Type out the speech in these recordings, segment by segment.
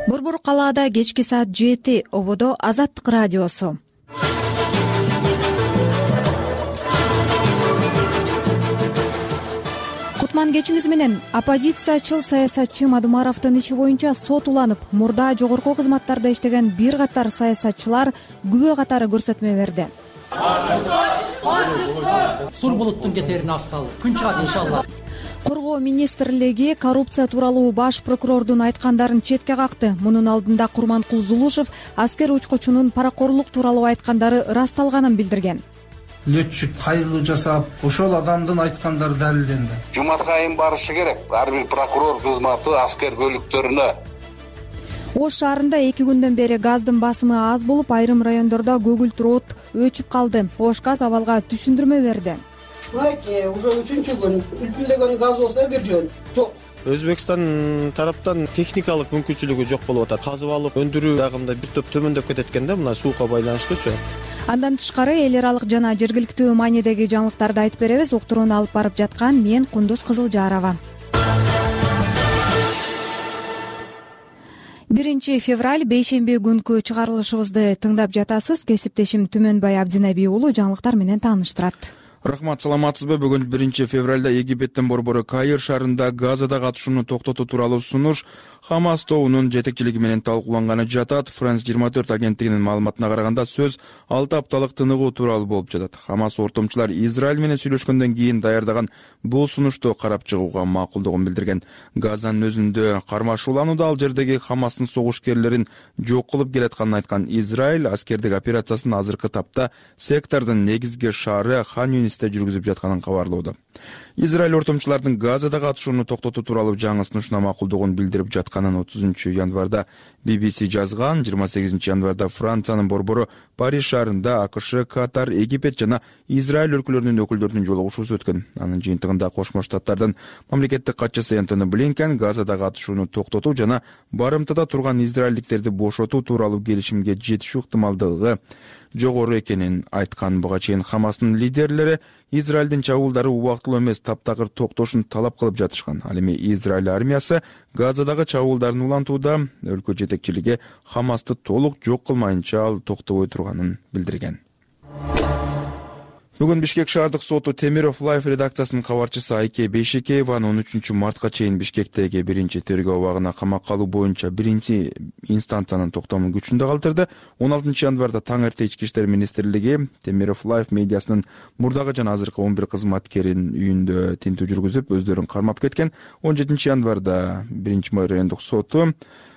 Борбор калаада кечки саат 7 ободо Азаттык радиосу. Кутман кечиңиз менен. Оппозициячыл саясатчы Мадумаровдун иши боюнча сот уланып, мурда жогорку кызматтарда иштеген бир катар саясатчылар күбө катары көрсөтмө берди. Сур булуттун кетерине аз калды. Күн чыгат иншалла. Коргоо министрлиги коррупция тууралуу баш прокурордун айткандарын четке какты. Мунун алдында Курманкул Зулушев аскер учкучунун паракорлук тууралуу айткандары ырасталганын билдирген. Летчик кайрылуу жасап, ошол адамдын айткандары далилденди. Жума сайын барышы керек. Ар бир прокурор кызматы аскер бөлүктөрүнө. Ош шаарында 2 күндөн бери газдын басымы аз болуп, айрым райондордо көгүлтүр от өчүп калды. Ош газ абалга түшүндүрмө берди. Уже 3-чү күн үлпүлдөгөн газ болсо бир жөн жок. Өзбекстан тараптан техникалык мүмкүнчүлүгү жок болуп атат. Казып алып өндүрүү дагында бир топ төмөндөп кетет экен да, мына суукка байланыштуучу. Андан тышкары эл аралык жана жергиликтүү маанидеги жаңылыктарды айтып беребиз. Уктурууну алып барып жаткан мен Кундуз Кызылжарова. 1 февраль бейшемби күнкү чыгарылышыбызды тыңдап жатасыз. Кесиптешим Түмөнбай Абдинаби уулу жаңылыктар менен тааныштырат. Рахмат, саламатсызбы? Бүгүн 1 февралда Египеттин борбору Каир шаарында Газада катышууну токтотуу тууралуу сунуш Хамас тобунун жетекчилиги менен талкууланганы жатат. France 24 агенттигинин маалыматына караганда сөз 6 апталык тыныгуу тууралуу болуп жатат. Хамас ортомчулар Израиль менен сүйлөшкөндөн кийин даярдаган бул сунушту карап чыгууга макулдугун билдирген. Газанын өзүндө кармашууланууда ал жердеги Хамастын согушкерлерин жок кылып келатканын айткан Израиль аскердик операциясын азыркы тапта сектордун негизги шаары Хан Юнисте жүргүзүп жатканын кабарлоодо. Израиль ортомчулардын Газада катышууну токтотуу тууралуу жаңы сунушуна макулдугун билдирип жатканын 30 январда BBC жазган. 28 январда Франциянын борбору Париж шаарында АКШ, Катар, Египет жана Израиль өлкөлөрүнүн өкүлдөрүнүн жолугушуусу өткөн. Анын жыйынтыгында Кошмо Штаттардын мамлекеттик катчысы Антони Блинкен Газада катышууну токтотуу жана барымтада турган израилдиктерди бошотуу тууралуу келишимге жетишүү ыктымалдыгы жогору экенин айткан. Буга чейин Хамастын лидерлери Израилдин чабуулдары убактылуу эмес таптакыр токтошун талап кылып жатышкан. Ал эми Израиль армиясы Газадагы чабуулдарын улантууда, өлкө жетекчилиги Хамасты толук жок кылмайынча ал токтобой турганын билдирген. Бүгүн Бишкек шаардык соту Темиров Лайф редакциясынын кабарчысы Айке Бейшекееваны 13 мартка чейин Бишкектеги 1-тергөө абагына камакка алуу боюнча 1-инстанциянын токтомун күчүндө калтырды. 16 январда таң эрте Ички иштер министрлиги Темиров Лайф медиасынын мурдагы жана азыркы 11 кызматкерин үйүндө тинтүү жүргүзүп, өздөрүн кармап кеткен. 17 январда 1 райондук соту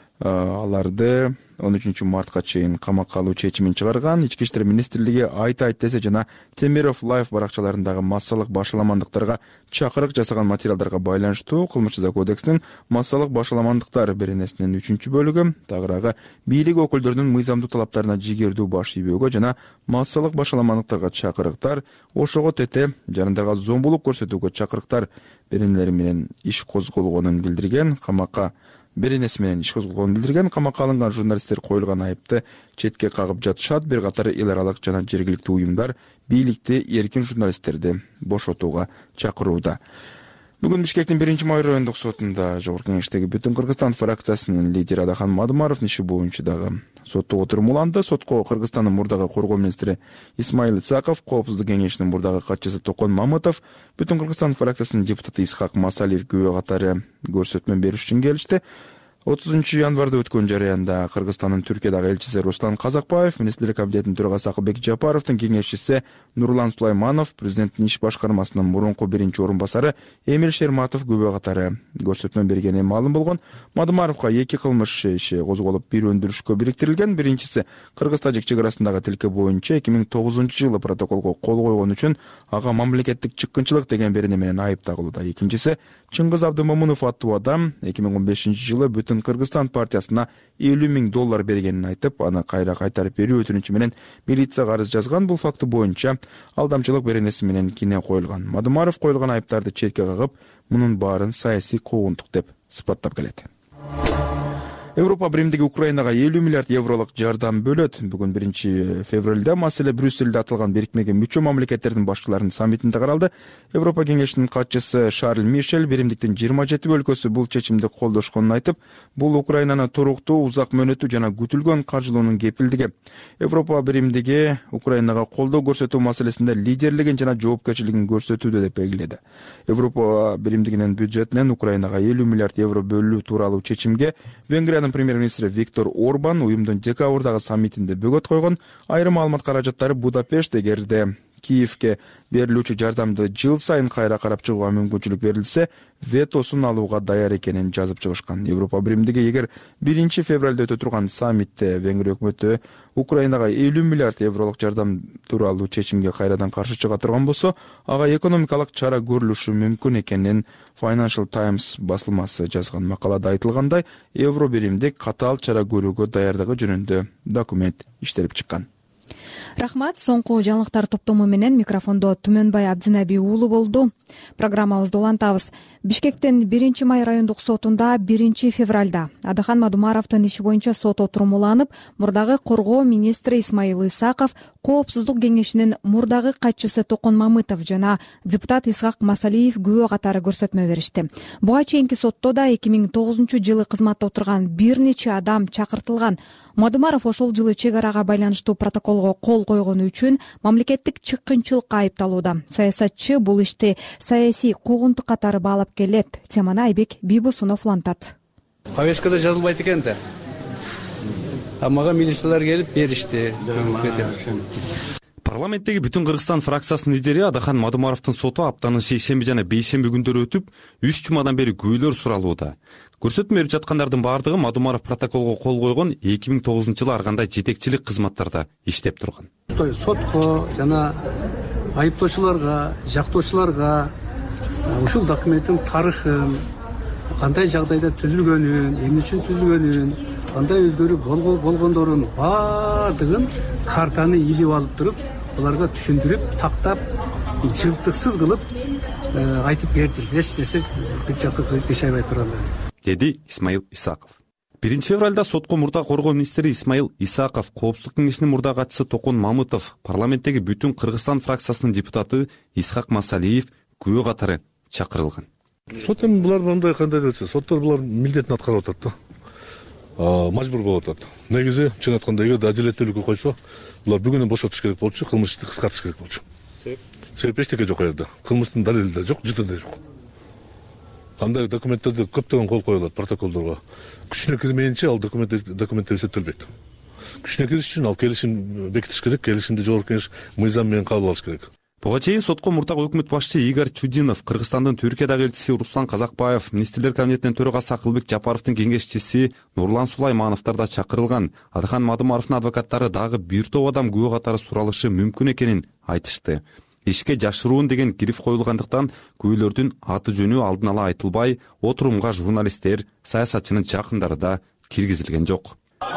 аларды 13 мартка чейин камакка алуу чечимин чыгарган. Ички иштер министрлиги айт десе жана Темиров Лайф баракчаларындагы массалык башаламандыктарга чакырык жасаган материалдарга байланыштуу Кылмыш жаза кодексинин массалык башаламандыктар беренесинин 3-бөлүгү тагыраагы бийлик өкүлдөрүнүн мыйзамдуу талаптарына жигердүү баш ийбөөгө жана массалык башаламандыктарга чакырыктар, ошого тете жарандарга зомбулук көрсөтүүгө чакырыктар беренелери менен иш козголгонун билдирген. Беренеси менен иш козголгонун билдирген. Камакка алынган журналисттер коюлган айыпты четке кагып жатышат. Бир катар эл аралык жана жергиликтүү уюмдар бийликти эркин журналисттерди бошотууга чакырууда. Бүгүн Бишкектин 1 райондук сотунда Жогорку Кеңештеги Бүтүн Кыргызстан фракциясынын лидери Адахан Мадумаровдун иши боюнча дагы соттук отурум уланды. Сотко Кыргызстандын мурдагы коргоо министри Исмаил Исаков, Коопсуздук кеңешинин мурдагы катчысы Токон Мамытов, Бүтүн Кыргызстан фракциясынын депутаты Исхак Масалиев күбө катары көрсөтмө бериш үчүн келишти. 30 январда өткөн жарыянда Кыргызстандын Түркиядагы элчиси Руслан Казакбаев, Министрлер кабинетинин төрагасы Акылбек Жапаровдун кеңешчиси Нурлан Сулайманов, президенттин иш башкармасынын мурунку 1-орун басары Эмил Шерматов күбө катары көрсөтмө бергени маалым болгон. Мадумаровго 2 кылмыш иши козголуп, бир өндүрүшкө бириктирилген. Биринчиси Кыргыз-Тажик чек арасындагы тилке боюнча 2009-жылы протоколго кол койгон үчүн ага мамлекеттик чыккынчылык деген берене менен айып тагылууда. Экинчиси Чыңгыз Абдымомунов аттуу адам 2015-жылы Бүтүн Кыргызстан партиясына $50,000 бергенин айтып, аны кайра кайтарып берүү өтүнүчү менен милицияга арыз жазган. Бул факты боюнча алдамчылык беренеси менен кине коюлган. Мадумаров коюлган айыптарды четке кагып, мунун баарын саясий куугунтук деп сыпаттап келет. Европа биримдиги Украинага 50 миллиард евролук жардам бөлөт. Бүгүн 1 февралда маселе Брюссельде аталган бирикмеге мүчө мамлекеттердин башчыларынын саммитинде каралды. Европа кеңешинин катчысы Шарль Мишель биримдиктин 27 өлкөсү бул чечимди колдошконун айтып, бул Украинаны туруктуу, узак мөөнөттүү жана күтүлгөн каржылоонун кепилдиги. Европа биримдиги Украинага колдоо көрсөтүү маселесинде лидерлигин жана жоопкерчилигин көрсөтүүдө деп белгиледи. Европа биримдигинин бюджетинен Украинага 50 миллиард евро бөлүү тууралуу чечимге Венгриянын премьер-министри Виктор Орбан уюмдун декабрдагы саммитинде бөгөт койгон. Айрым маалымат каражаттары Будапешт эгерде Киевке берилүүчү жардамды жыл сайын кайра карап чыгууга мүмкүнчүлүк берилсе, ветосун алууга даяр экенин жазып чыгышкан. Европа биримдиги эгер 1 февралда өтө турган саммитте Венгрия өкмөтү Украинага 50 миллиард евролук жардам тууралуу чечимге кайрадан каршы чыга турган болсо, ага экономикалык чара көрүлүшү мүмкүн экенин Financial Times басылмасы жазган. Макалада айтылгандай, евро биримдик катаал чара көрүүгө даярдыгы жөнүндө документ иштелип чыккан. Рахмат. Соңку жаңылыктар топтому менен микрофондо Түмөнбай Абдинаби уулу болду. Программабызды улантабыз. Бишкектин 1 май райондук сотунда 1 февралда Адахан Мадумаровдун иши боюнча сот отуруму уланып, мурдагы коргоо министри Исмаил Исаков, Коопсуздук кеңешинин мурдагы катчысы Токон Мамытов жана депутат Исхак Масалиев күбө катары көрсөтмө беришти. Буга чейинки сотто да 2009-жылы кызматта отурган бир нече адам чакыртылган. Мадумаров ошол жылы чек арага байланыштуу протоколго кол койгону үчүн мамлекеттик чыккынчылыкка айыпталууда. Саясатчы бул ишти саясий куугунтук катары баалап келет. Теманы Айбек Бийбосунов улантат. Повесткада жазылбайт экен да. Мага милициялар келип беришти. Парламенттеги Бүтүн Кыргызстан фракциясынын лидери Адахан Мадумаровдун соту аптанын шейшемби жана бейшемби күндөрү өтүп, 3 жумадан бери күбөлөр суралууда. Көрсөтмө берип жаткандардын баардыгы Мадумаров протоколго кол койгон 2009-жылы ар кандай жетекчилик кызматтарда иштеп турган. Сотко жана айыптоочуларга, жактоочуларга ушул документтин тарыхын, кандай жагдайда түзүлгөнүн, эмне үчүн түзүлгөнүн, кандай өзгөрүп болгондорун баардыгын картаны илип алып туруп, буларга түшүндүрүп, тактап, жыйынтыксыз кылып айтып берди. Эч нерсе бешайбай турган, деди Исмаил Исаков. 1 февралда сотко мурда коргоо министри Исмаил Исаков, Коопсуздук кеңешинин мурда катчысы Токон Мамытов, парламенттеги Бүтүн Кыргызстан фракциясынын депутаты Исхак Масалиев күбө катары чакырылган. Сот эми булар мындай кандай десе, соттор булар милдетин аткарып атат да. Мажбур болуп атат. Негизи чын айтканда эгер адилеттүүлүккө койсо, булар бүгүнү бошотуш керек болчу, кылмышты кыскартыш керек болчу. Себеп эчтеке жок жерде. Кылмыштын далили да жок, жыты да жок. Кандай документтерди көптөгөн кол коюлат протоколдорго. Күчүнө кирмейинче ал документтер эсептелбейт. Күчүнө кириш үчүн ал келишим бекитиш керек, келишимди жогорку кеңеш мыйзам менен кабыл алыш керек. Буга чейин сотко мурдагы өкмөт башчысы Игорь Чудинов, Кыргызстандын Түркиядагы элчиси Руслан Казакбаев, министрлер кабинетинин төрагасы Акылбек Жапаровдун кеңешчиси Нурлан Сулаймановдор да чакырылган. Адахан Мадумаровдун адвокаттары дагы бир топ адам күбө катары суралышы мүмкүн экенин айтышты. Ишке жашыруун деген кирип коюлгандыктан күбөлөрдүн аты жөнү алдын ала айтылбай, отурумга журналисттер, саясатчынын жакындары да киргизилген жок.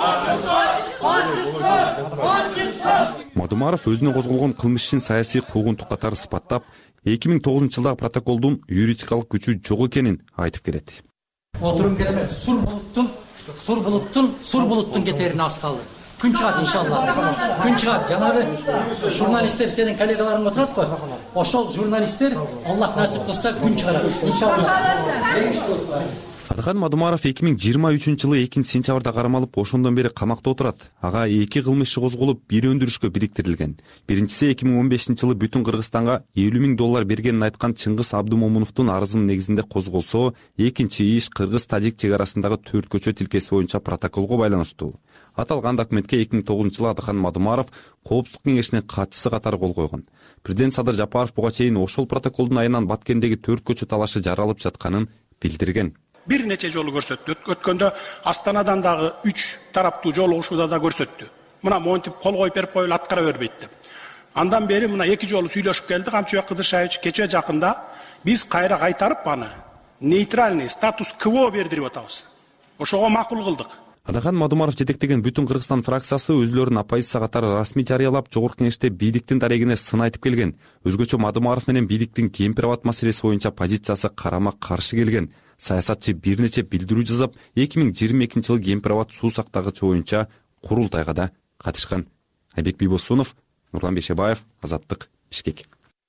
Мадумаров өзүнө козголгон кылмыш ишин саясий куугунтук катары сыпаттап, 2009-жылдагы протоколдун юридикалык күчү жок экенин айтып келет. Отурум келеме сур булуттун кетерине аз калды. Күн чыгат иншалла. Күн чыгат. Жанагы журналисттер сенин коллегаларың отурат го. Ошол журналисттер Аллах насип кылса күн чыгарат. Иншалла. Адахан Мадумаров 2023-жылы 2-сентябрда карамалып, ошондон бери камакта отурат. Ага 2 кылмыш иши козголуп, бири өндүрүшкө бириктирилген. Биринчиси 2015-жылы Бүтүн Кыргызстанга $50 000 бергенин айткан Чыңгыз Абдумомуновдун арызынын негизинде козголсо, экинчи иш Кыргыз-Тажик чек арасындагы 4 көчө тилкеси боюнча протоколго байланыштуу. Аталган документке 2009-жылы Адахан Мадумаров Коопсуздук кеңешинин катчысы катары кол койгон. Президент Садыр Жапаров буга чейин ошол протоколдун айынан Баткендеги 4 көчө талашы жаралып жатканын билдирген. Бир нече жолу көрсөттү. Өткөндө Астанадан дагы 3 тараптуу жолугушууда да көрсөттү. Мына монтип кол коюп берип коюлуп аткара бербейт деп. Андан бери мына 2 жолу сүйлөшүп келди. Камчыбек Кыдыршаевич кече жакында биз кайра кайтарып аны нейтральный статус КВО бердирип атабыз. Ошого макул кылдык. Адахан Мадумаров жетектеген Бүтүн Кыргызстан фракциясы өзүлөрүнүн оппозиция катары расмий жарыялап, жогорку кеңеште бийликтин дарегине сын айтып келген. Өзгөчө Мадумаров менен бийликтин кемпир абад маселеси боюнча позициясы карама каршы келген. саясатчы бир нече билдирүү жасап, 2022 жылы кемпир абад суу сактагычы боюнча курултайга да катышкан. Айбек Бийбосунов, Нурлан Бейшебаев, Азаттык, Бишкек.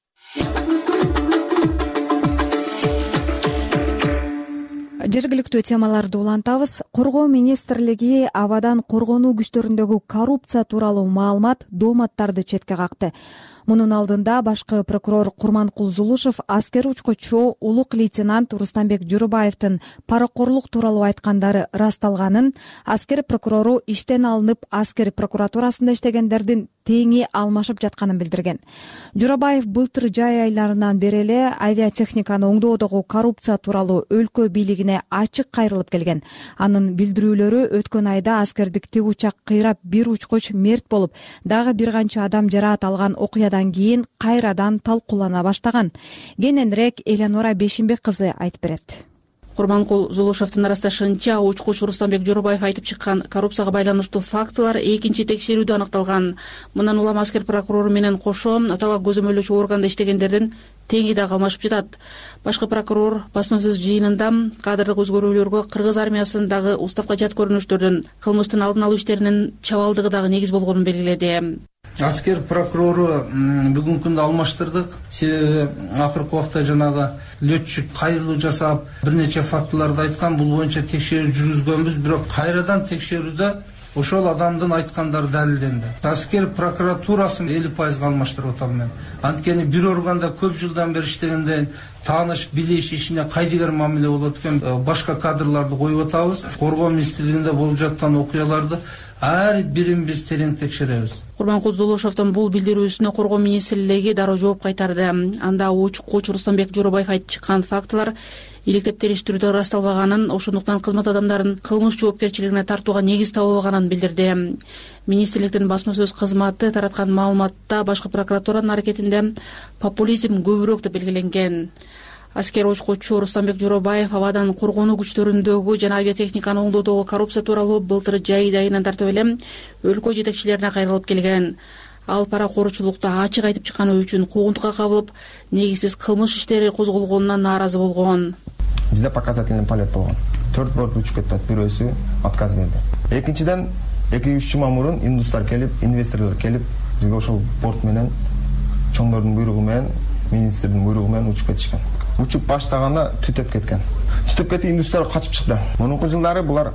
Жергиликтүү темаларды улантабыз. Коргоо министрлиги абадан коргонуу күчтөрүндөгү коррупция тууралуу маалымат, дооматтарды четке какты. Мунун алдында башкы прокурор Курманкул Зулушев аскер учкучу улук лейтенант Рустамбек Журубаевдин паракорлук тууралуу айткандары расталганын, аскер прокурору иштен алынып аскер прокуратурасында иштегендердин теңи алмашып жатканын билдирген. Журубаев былтыр жай айларынан бери эле авиатехниканы оңдоодогу коррупция тууралуу өлкө бийлигине ачык кайрылып келген. Анын билдирүүлөрү өткөн айда аскердик тик учак кыйрап бир учкуч мерт болуп, дагы бир канча адам жараат алган окуядан кийин кайрадан талкуулана баштаган. Кененирээк Элеонора Бейшимбек кызы айтып берет. Курманкул Зулушевдин ырасташынча, учкуч Рустамбек Журубаев айтып чыккан коррупцияга байланыштуу фактылар экинчи текшерүүдө аныкталган. Мындан улам аскер прокурору менен кошо аталган көзөмөлдөөчү органда иштегендердин теңи да калмашып жатат. Башкы прокурор басма сөз жыйынында кадрдык өзгөрүүлөргө кыргыз армиясындагы уставка жат көрүнүштөрдүн кылмыштын алдын алуу иштеринин чабалдыгы дагы негиз болгонун белгиледи. Аскер прокурору бүгүнкү күндө алмаштырдык. Себеби акыркы убакта жанагы летчик кайрылуу жасап, бир нече фактыларды айткан, бул боюнча текшерүү жүргүзгөнбүз, бирок кайрадан текшерүүдө ошол адамдын айткандары далилденди. Аскер прокуратурасын 50% алмаштырып атам мен. Анткени бир органда көп жылдан бери иштегенден тааныш, билиш ишине кайдыгер мамиле болот экен. Башка кадрларды коюп атабыз. Коргоо министрлигинде болуп жаткан окуяларды ар бирин биз терең текшеребиз. Курманкул Зулушевдин бул билдирүүсүнө Коргоо министрлиги дароо жооп кайтарды. Анда учкуч Рустамбек Журубаев айтып чыккан фактылар иликтеп териштирүүдө ырасталбаганын, ошондуктан кызмат адамдарын кылмыш жоопкерчилигине тартууга негиз табылбаганын билдирди. Министрликтин басма сөз кызматы тараткан маалыматта башкы прокуратуранын аракетинде популизм көбүрөөк деп белгиленген. Аскер учкучу Рустамбек Журубаев абадан коргонуу күчтөрүндөгү жана авиатехниканы оңдоодогу коррупция тууралуу былтыр жай айынан тартып эле өлкө жетекчилерине кайрылып келген. Ал паракорчулукта ачык айтып чыкканы үчүн куугунтукка кабылып, негизсиз кылмыш иштери козголгонуна нааразы болгон. Бизде показательный полет болгон. 4 борт учуп кетти, бирөөсү отказ берди. Экинчиден 2-3 жума мурун индустар келип, инвесторлор келип, бизге ошол борт менен чоңдордун буйругу менен, министрдин буйругу менен учуп кетишкен. Учуп баштаганда түтөп кеткен. Түтөп кетип индустар качып чыкты. Мурунку жылдары булар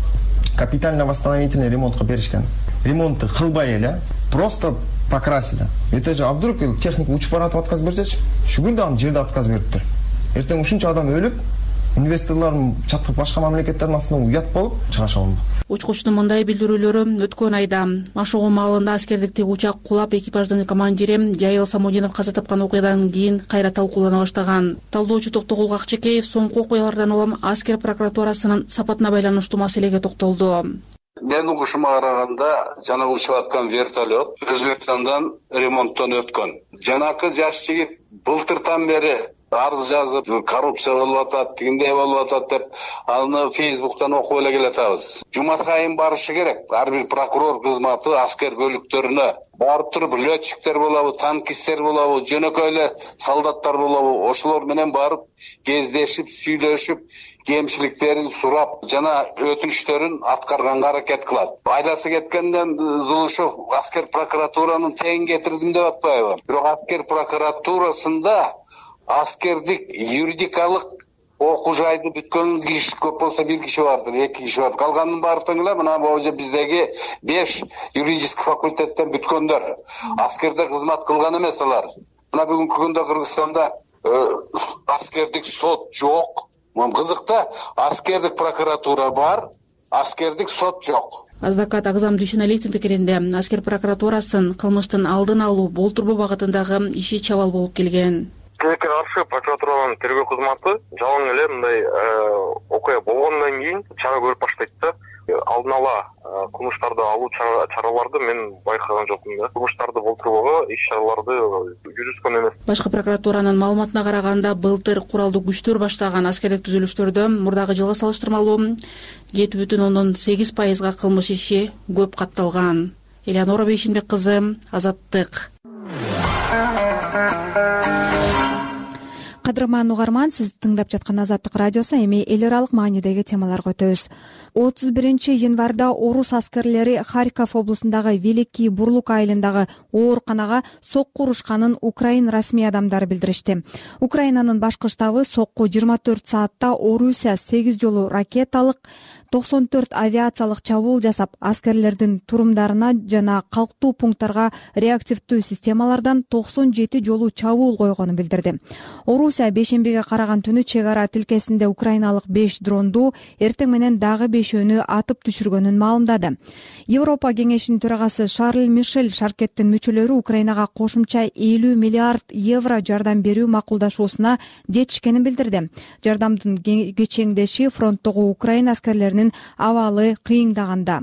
капитально-восстановительный ремонтка беришкен. Ремонтты кылбай эле, просто покрасили. Этеже а вдруг техника учуп баратып отказ берсечи, шүгүл дагы жерде отказ бериптир. Эртең ушунча адам өлүп, инвесторлордун чаткы башка мамлекеттердин астына уят болуп чыгаша алынды. Учкучтун мындай билдирүүлөрү өткөн айда Машогу маалында аскердик тик учак кулап экипаждын командири Жайыл Самодинов каза тапкан окуядан кийин кайра талкуулана баштаган. Талдоочу Токтогул Акчекеев соңку окуялардан улам аскер прокуратурасынын сапатына байланыштуу маселеге токтолду. Мен угушума караганда жана учуп аткан вертолет Өзбекстандан ремонттон өткөн. Жанакы жаш жигит былтыртан бери арыз жазып, коррупция болуп атат, тигиндей болуп атат деп, аны Фейсбуктан окуп эле келатабыз. Жума сайын барышы керек. Ар бир прокурор кызматы аскер бөлүктөрүнө барып туруп, летчиктер болобу, танкисттер болобу, жөнөкөй эле солдаттар болобу, ошолор менен барып кездешип, сүйлөшүп, кемчиликтерин сурап, жана өтүнүштөрүн аткарганга аракет кылат. Айласы кеткенден Зулушев аскер прокуратуранын тең кетирдим деп атпайбы? Бирок аскер прокуратурасында аскердик юридикалык окуу жайды бүткөн киши көп болсо бир киши бардыр, 2 киши бар. Калганын баары тең эле мына божо биздеги 5 юридический факультеттен бүткөндөр. Аскерде кызмат кылган эмес алар. Мына бүгүнкү күндө Кыргызстанда аскердик сот жок. Кызык да, аскердик прокуратура бар, аскердик сот жок. Адвокат Агзам Дүйшөналиевдин пикиринде аскер прокуратурасын кылмыштын алдын алуу, болтурбоо багытындагы иши чабал болуп келген. Тилекке каршы прокуратуранын тергөө кызматы жалаң эле мындай окуя болгондон кийин чара көрүп баштайт да. Алдын ала кылмыштарды алуу чараларды мен байкаган жокмун да. Кылмыштарды болтурбоого иш-чараларды жүргүзгөн эмес. Башкы прокуратуранын маалыматына караганда, былтыр куралдуу күчтөр баштаган аскерлик түзүлүштөрдө мурдагы жылга салыштырмалуу 7,8%га кылмыш иши көп катталган. Элеонора Бейшимбек кызы, Азаттык. Кадырман угарман, сиз тыңдап жаткан Азаттык радиосу. Эми эл аралык маанидеги темаларга өтөбүз. 31 январда орус аскерлери Харьков облусундагы Великий Бурлук айылындагы ооруканага сокку урушканын Украин расмий адамдары билдиришти. Украинанын башкы штабы сокку 24 саатта Орусия 8 жолу ракеталык, 94 авиациялык чабуул жасап, аскерлердин турумдарына жана калктуу пункттарга реактивдүү системалардан 97 жолу чабуул койгонун билдирди. Орусия бейшембиге караган түнү чек ара тилкесинде украиналык 5 дронду, эртең менен дагы 5-өнү атып түшүргөнүн маалымдады. Европа кеңешинин төрагасы Шарль Мишель шаркеттин мүчөлөрү Украинага кошумча 50 миллиард евро жардам берүү макулдашуусуна жетишкенин билдирди. Жардамдын кечеңдеши фронттогу Украина аскерлеринин абалы кыйындаганда.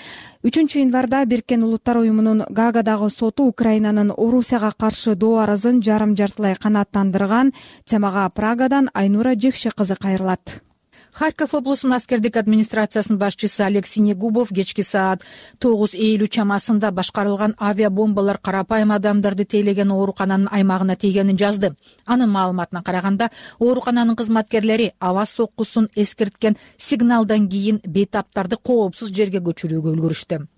3 январда Бириккен Улуттар уюмунун Гаагадагы соту Украинанын Орусияга каршы доо арызын жарым-жартылай канааттандырган. Темага Прагадан Айнура Жекше кызы кайрылат. Харьков облусунун аскердик администрациясынын башчысы Олег Синегубов кечки саат 9:50 чамасында башкарылган авиабомбалар карапайым адамдарды тейлеген оорукананын аймагына тийгенин жазды. Анын маалыматына караганда, оорукананын кызматкерлери аба соккусун эскерткен сигналдан кийин бейтаптарды коопсуз жерге көчүрүүгө үлгүрүштү.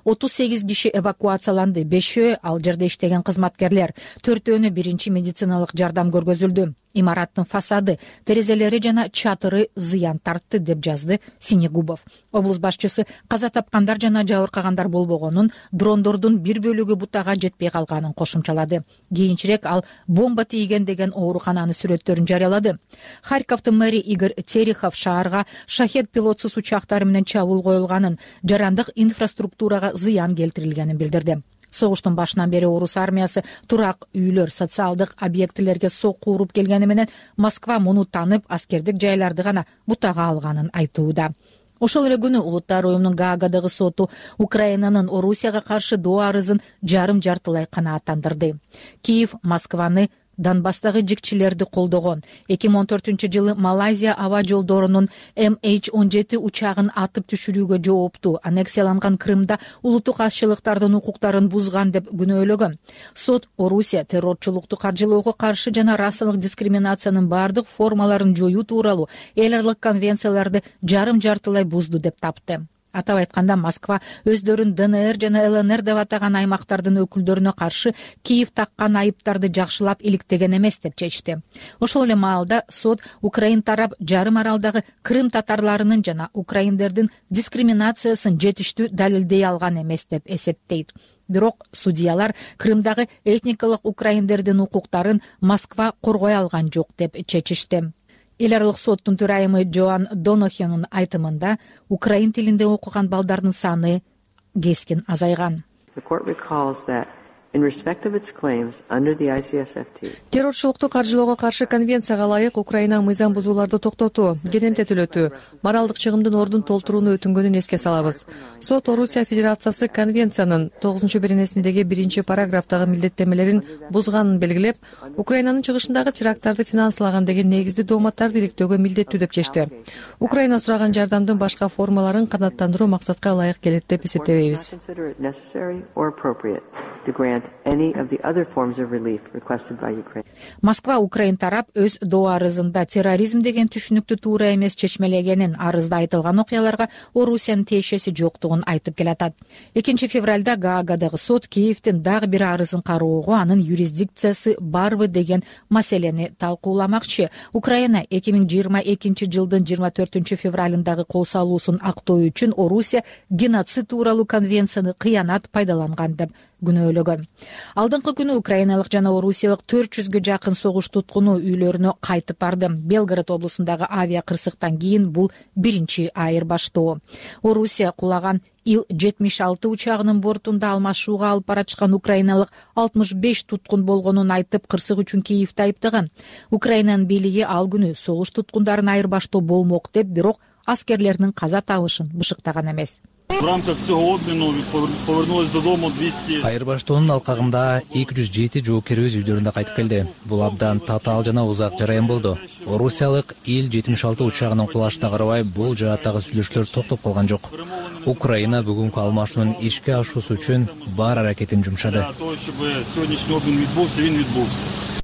38 киши эвакуацияланды, 5-өө ал жерде иштеген кызматкерлер, 4-өнү биринчи медициналык жардам көргөзүлдү. Имараттын фасады, терезелери жана чатыры зыян тартты, деп жазды Синегубов. Облус башчысы каза тапкандар жана жабыркагандар болбогонун, дрондордун бир бөлүгү бутага жетпей калганын кошумчалады. Кийинчерээк ал бомба тийген деген оорукананын сүрөттөрүн жарыялады. Харьковдун мэри Игорь Терехов шаарга шахед пилотсуз учактары менен чабуул коюлганын, жарандык инфраструктурага зыян келтирилгенин билдирди. Согуштун башынан бери орус армиясы турак үйлөр, социалдык объектилерге сокку уруп келгени менен Москва муну танып, аскердик жайларды гана бутага алганын айтууда. Ошол эле күнү Улуттар уюмунун Гаагадагы соту Украинанын Орусияга каршы доо арызын жарым-жартылай канааттандырды. Киев Москваны Донбасстагы жикчилерди колдогон. 2014-жылы Малайзия аба жолдорунун MH17 учагын атып түшүрүүгө жооптуу, аннексияланган Крымда улуттук азчылыктардын укуктарын бузган деп күнөөлөгөн. Сот Орусия террорчулукту каржылоого каршы жана расалык дискриминациянын бардык формаларын жоюу тууралуу эл аралык конвенцияларды жарым-жартылай бузду деп тапты. Атап айтканда, Москва өздөрүн ДНР жана ЛНР деп атаган аймактардын өкүлдөрүнө каршы Киев таккан айыптарды жакшылап иликтеген эмес деп чечти. Ошол эле маалда сот Украин тарап жарым аралдагы Крым татарларынын жана украиндердин дискриминациясын жетиштүү далилдей алган эмес деп эсептейт. Бирок судьялар Крымдагы этникалык украиндердин укуктарын Москва коргой алган жок деп чечишти. Эл аралык соттун төрайымы Джоан Донохенун айтымында, украин тилинде окуган балдардын саны кескин азайган. Террорчулукту каржылоого каршы конвенцияга ылайык Украина мыйзам бузууларды токтотуу, кенемтетүүлөтүү, моралдык чыгымдын ордун толтурууну өтүнгөнүн эске салабыз. Сот Орусия Федерациясы конвенциянын 9-беренесиндеги 1-параграфтагы милдеттемелерин бузганын белгилеп, Украинанын чыгышындагы теракттарды финансылаган деген негизди дооматтарды иликтөөгө милдеттүү деп чечти. Украина сураган жардамдын башка формаларын канааттандыруу максатка ылайык келет деп эсептебейбиз. Москва Украин тарап өз доо арызында терроризм деген түшүнүктү туура эмес чечмелегенин, арызда айтылган окуяларга Орусиянын тиешеси жоктугун айтып келатат. 2 февралда Гаагадагы сот Киевдин дагы бир арызын кароого, анын юрисдикциясы барбы деген маселени талкууламакчы. Украина 2022-жылдын 24 февралындагы кол салуусун актоо үчүн Орусия геноцид тууралуу конвенцияны кыянат пайдаланган деп күнөөлөгөн. Алдыңкы күнү украиналык жана орусиялык 400гө жакын согуш туткуну үйлөрүнө кайтып барды. Белгород облусундагы авиа кырсыктан кийин бул биринчи айырбаштоо. Орусия кулаган Ил-76 учагынын бортунда алмашууга алып барачкан украиналык 65 туткун болгонун айтып, кырсык үчүн Киевди айыптаган. Украинанын бийлиги ал күнү согуш туткундарын айырбаштоо болмок деп, бирок аскерлердин каза табышын бышыктаган эмес. В рамках цього обміну повернулись додому 200. Айырбаштоонун алкагында 207 жоокерибиз үйлөрүндө кайтып келди. Бул абдан татаал жана узак жараян болду. Орусиялык Ил-76 учагынын кулашына карабай бул жааттагы сүйлөшүүлөр токтоп калган жок. Украина бүгүнкү алмашуунун ишке ашуусу үчүн бар аракетин жумшады.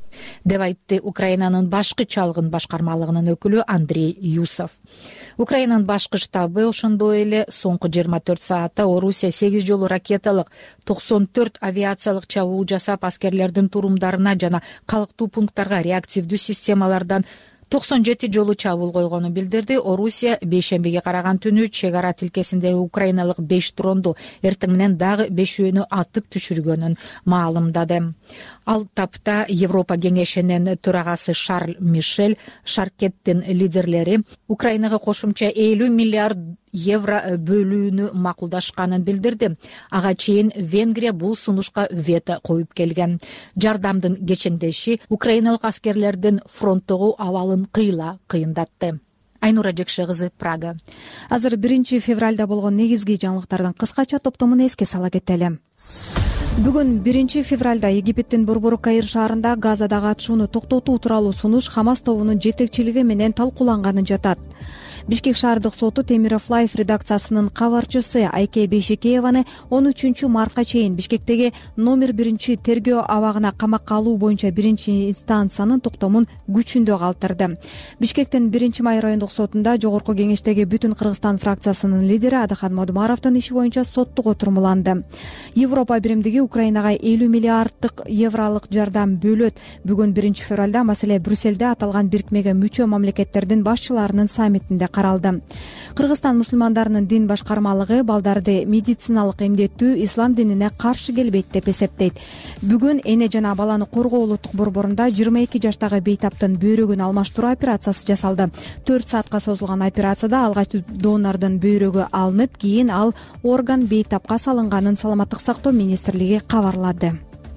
деп айтты Украинанын башкы чалгын башкармалыгынын өкүлү Андрей Юсов. Украинанын башкы штабы ошондой эле соңку 24 саатта Орусия 8 жолу ракеталык 94 авиациялык чабуул жасап, аскерлердин турумдарына жана калктуу пункттарга реактивдүү системалардан 97 жолу чабуул койгонун билдирди. Орусия бейшембиге караган түнү чек ара тилкесиндеги украиналык 5 дронду эртең менен дагы 5-өөнү атып түшүргөнүн маалымдады. Ал тапта Европа кеңешинин төрагасы Шарль Мишель Шаркеттин лидерлери Украинага кошумча 50 миллиард евро бөлүүнү макулдашканын билдирди. Ага чейин Венгрия бул сунушка вето коюп келген. Жардамдын кечеңдеши украиналык аскерлердин фронттогу абалын кыйындатты. Айнура Жекше кызы, Прага. Азыр 1 февралда болгон негизги жаңылыктардын кыскача топтомун эске сала кетели. Бүгүн 1 февралда Египеттин борбору Каир шаарында Газадагы атышууну токтотуу тууралуу сунуш Хамас тобунун жетекчилиги менен талкууланганын жатат. Бишкек шаардык соту Темиров Лайф редакциясынын кабарчысы Айке Бейшекееваны 13 мартка чейин Бишкектеги номер 1 тергөө абагына камакка алуу боюнча 1 инстанциянын токтомун күчүндө калтырды. Бишкектин 1 май райондук сотунда жогорку кеңештеги Бүтүн Кыргызстан фракциясынын лидери Адахан Модумаровдун иши боюнча соттук отурмаланды. Европа биримдиги Украинага 50 миллиарддык евролук жардам бөлөт. Бүгүн 1 февралда маселе Брюссельде аталган бирикмеге мүчө мамлекеттердин башчыларынын саммитинде каралды. Кыргызстан мусулмандарынын дин башкармалыгы балдарды медициналык эмдеттүү ислам динине каршы келбейт деп эсептейт. Бүгүн эне жана баланы коргоо улуттук борборунда 22 жаштагы бейтаптын бөйрөгүн алмаштыруу операциясы жасалды. 4 саатка созулган операцияда алгач донордун бөйрөгү алынып, кийин ал орган бейтапка салынганын Саламаттык сактоо министрлиги кабарлады.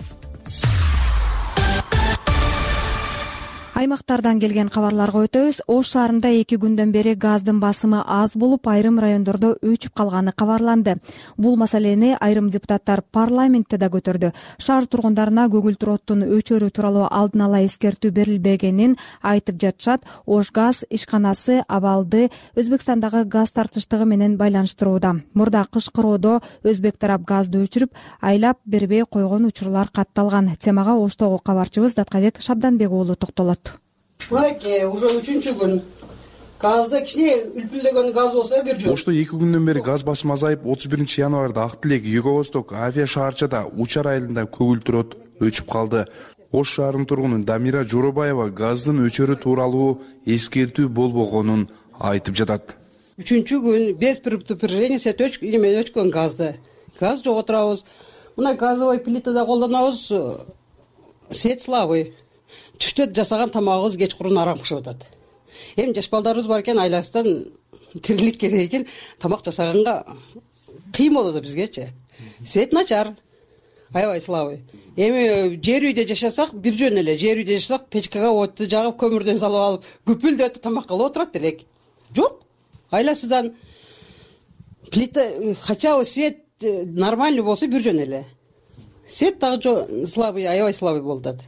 Аймактардан келген кабарларга өтөбүз. Ош шаарында 2 күндөн бери газдын басымы аз болуп, айрым райондордо өчүп калганы кабарланды. Бул маселени айрым депутаттар парламентте да көтөрдү. Шаар тургундарына көгүлтүр оттун өчөрү тууралуу алдын ала эскертүү берилбегенин айтып жатышат. Ош газ ишканасы абалды Өзбекстандагы газ тартыштыгы менен байланыштырууда. Мурда кыш кыроодо өзбек тарап газды өчүрүп, айлап бербей койгон учурлар катталган. Темага Оштогу кабарчыбыз Даткабек Шабданбек уулу токтолот. Уже 3-чү күн газда кичине үлпүлдөгөн газ болсо бир жол. Ошто 2 күндөн бери газ басымы азайып, 31 январда Ак Тилек, Юго-Восток авиа шаарчада Учар айылында көгүлтүр от өчүп калды. Ош шаарынын тургуну Дамира Жоробаева газдын өчөрү тууралуу эскертүү болбогонун айтып жатат. 3-чү күн без предупреждения өчкөн газды. Газ жок отурабыз. Мына газовый плитада колдонобуз. Свет слабый. Түштө жасаган тамагыбыз кечкурун арам пышып атат. Эми жаш балдарыбыз бар экен, айласынан тирилик керек экен, тамак жасаганга кыйын болот бизгечи. Свет начар. Аябай слабый. Эми жер үйдө жашасак, бир жөн эле. Жер үйдө жашасак, печкага отту жагып, көмүрдөн салып алып, күпүлдөтүп тамак кылып отурат элек. Жок. Айласынан плита, хотя бы свет нормальный болсо бир жөн эле. Свет дагы слабый, аябай слабый болот.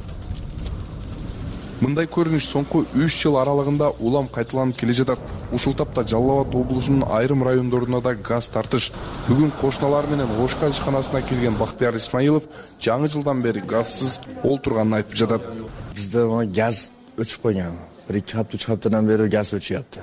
Мындай көрүнүш соңку 3 жыл аралыгында улам кайталанып келе жатат. Ушул тапта Жалал Абад облусунун айрым райондорунда да газ тартыш. Бүгүн кошуналар менен Ош газ ишканасына келген Бактыяр Исмаилов жаңы жылдан бери газсыз олтурганын айтып жатат. Бизде газ өчүп койгон. 1-2 хапта 3 хаптадан бери газ өчүп.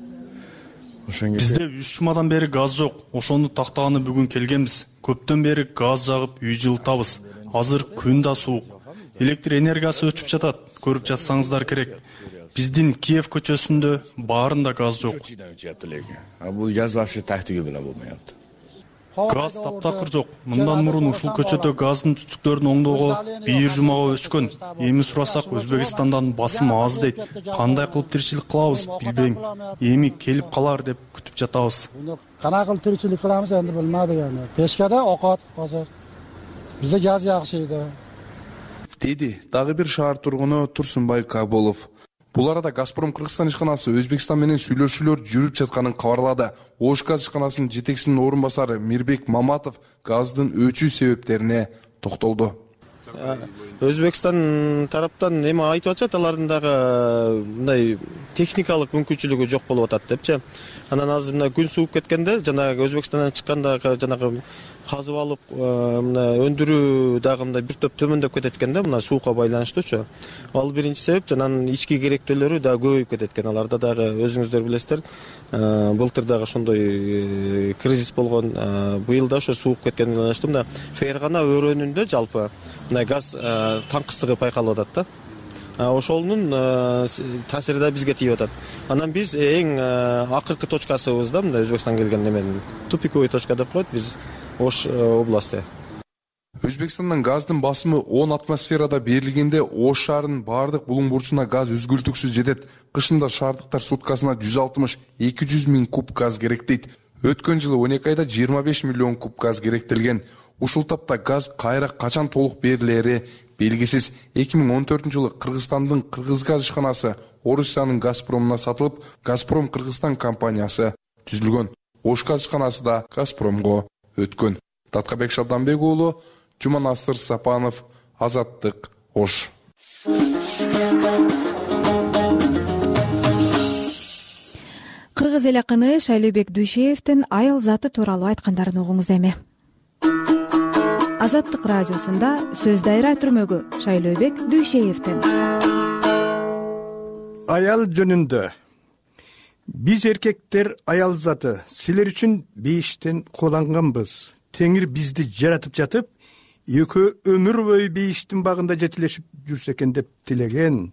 Бизде 3 жумадан бери газ жок. Ошону тактаганы бүгүн келгенбиз. Көптөн бери газ жагып үй жылытабыз. Азыр күн да суук. Электр энергиясы өчүп жатат. Көрүп жатсаңыздар керек. Биздин Киев көчөсүндө баарында газ жок. Бул газ вообще тактыгы менен болмойт. Газ таптакыр жок. Мындан мурун ушул көчөдө газдын түтүктөрүн оңдоого 1 жумага өчкөн. Эми сурасак Өзбекстандан басым аз дейт. Кандай кылып тиричилик кылабыз билбейм. Эми келип калар деп күтүп жатабыз. Кандай кылып тиричилик кыламыз энди билмедик эми. Печкада окот азыр. Бизде газ жакшыйды. Деди дагы бир шаар тургуну Турсунбай Каболов. Бул арада Газпром Кыргызстан ишканасы Өзбекстан менен сүйлөшүүлөр жүрүп жатканын кабарлады. Ош газ ишканасынын жетекчисинин орун басары Мирбек Маматов газдын өчүү себептерине токтолду. Өзбекстан тараптан эме айтып атышат, алардын дагы мындай техникалык мүмкүнчүлүгү жок болуп атат депчи. Анан азыр мына күн сууп кеткенде жанагы Өзбекстандан чыкканда жанагы казып алып мына өндүрүү дагы мындай бир топ төмөндөп кетет экен да, мына суукка байланыштуучу. Ал биринчи себеп, жанан ички керектөөлөрү дагы көбөйүп кетет экен. Аларда дагы өзүңүздөр билесиздер, былтыр дагы ошондой кризис болгон, быйыл да ошо сууп кеткенине байланыштуу мына Фергана өрөөнүндө жалпы мына газ таңкыстыгы байкалып атат да. Ошонун таасири да бизге тийип атат. Анан биз эң акыркы точкасыбыз да, мындай Өзбекстан келген эменин тупиковый точка деп коет биз Ош областы. Өзбекстандан газдын басымы 10 атмосферада берилгенде Ош шаарынын бардык булуң бурчуна газ үзгүлтүксүз жетет. Кышында шаардыктар суткасына 160-200 миң куб газ керек дейт. Өткөн жылы 12 айда 25 миллион куб газ керектелген. Ушул тапта газ кайра качан толук берилери белгисиз. 2014 жылы Кыргызстандын Кыргызгаз ишканасы Орусиянын Газпромуна сатылып, Газпром Кыргызстан компаниясы түзүлгөн. Ош газ ишканасы да Газпромго өткөн. Таткабек Шабданбек уулу, Жуманасыр Сапанов, Азаттык, Ош. Кыргыз эл акыны Шайлообек Дүйшеевдин айыл заты тууралуу айткандарын угуңуз эми. Азаттык радиосунда сөз дайра түрмөгү Шайлообек Дүйшеевдин. Аял жөнүндө. Биз эркектер аял заты, силер үчүн бейиштен кууланганбыз. Теңир бизди жаратып жатып, экөө өмүр бою бейиштин багында жетилешип жүрсө экен деп тилеген.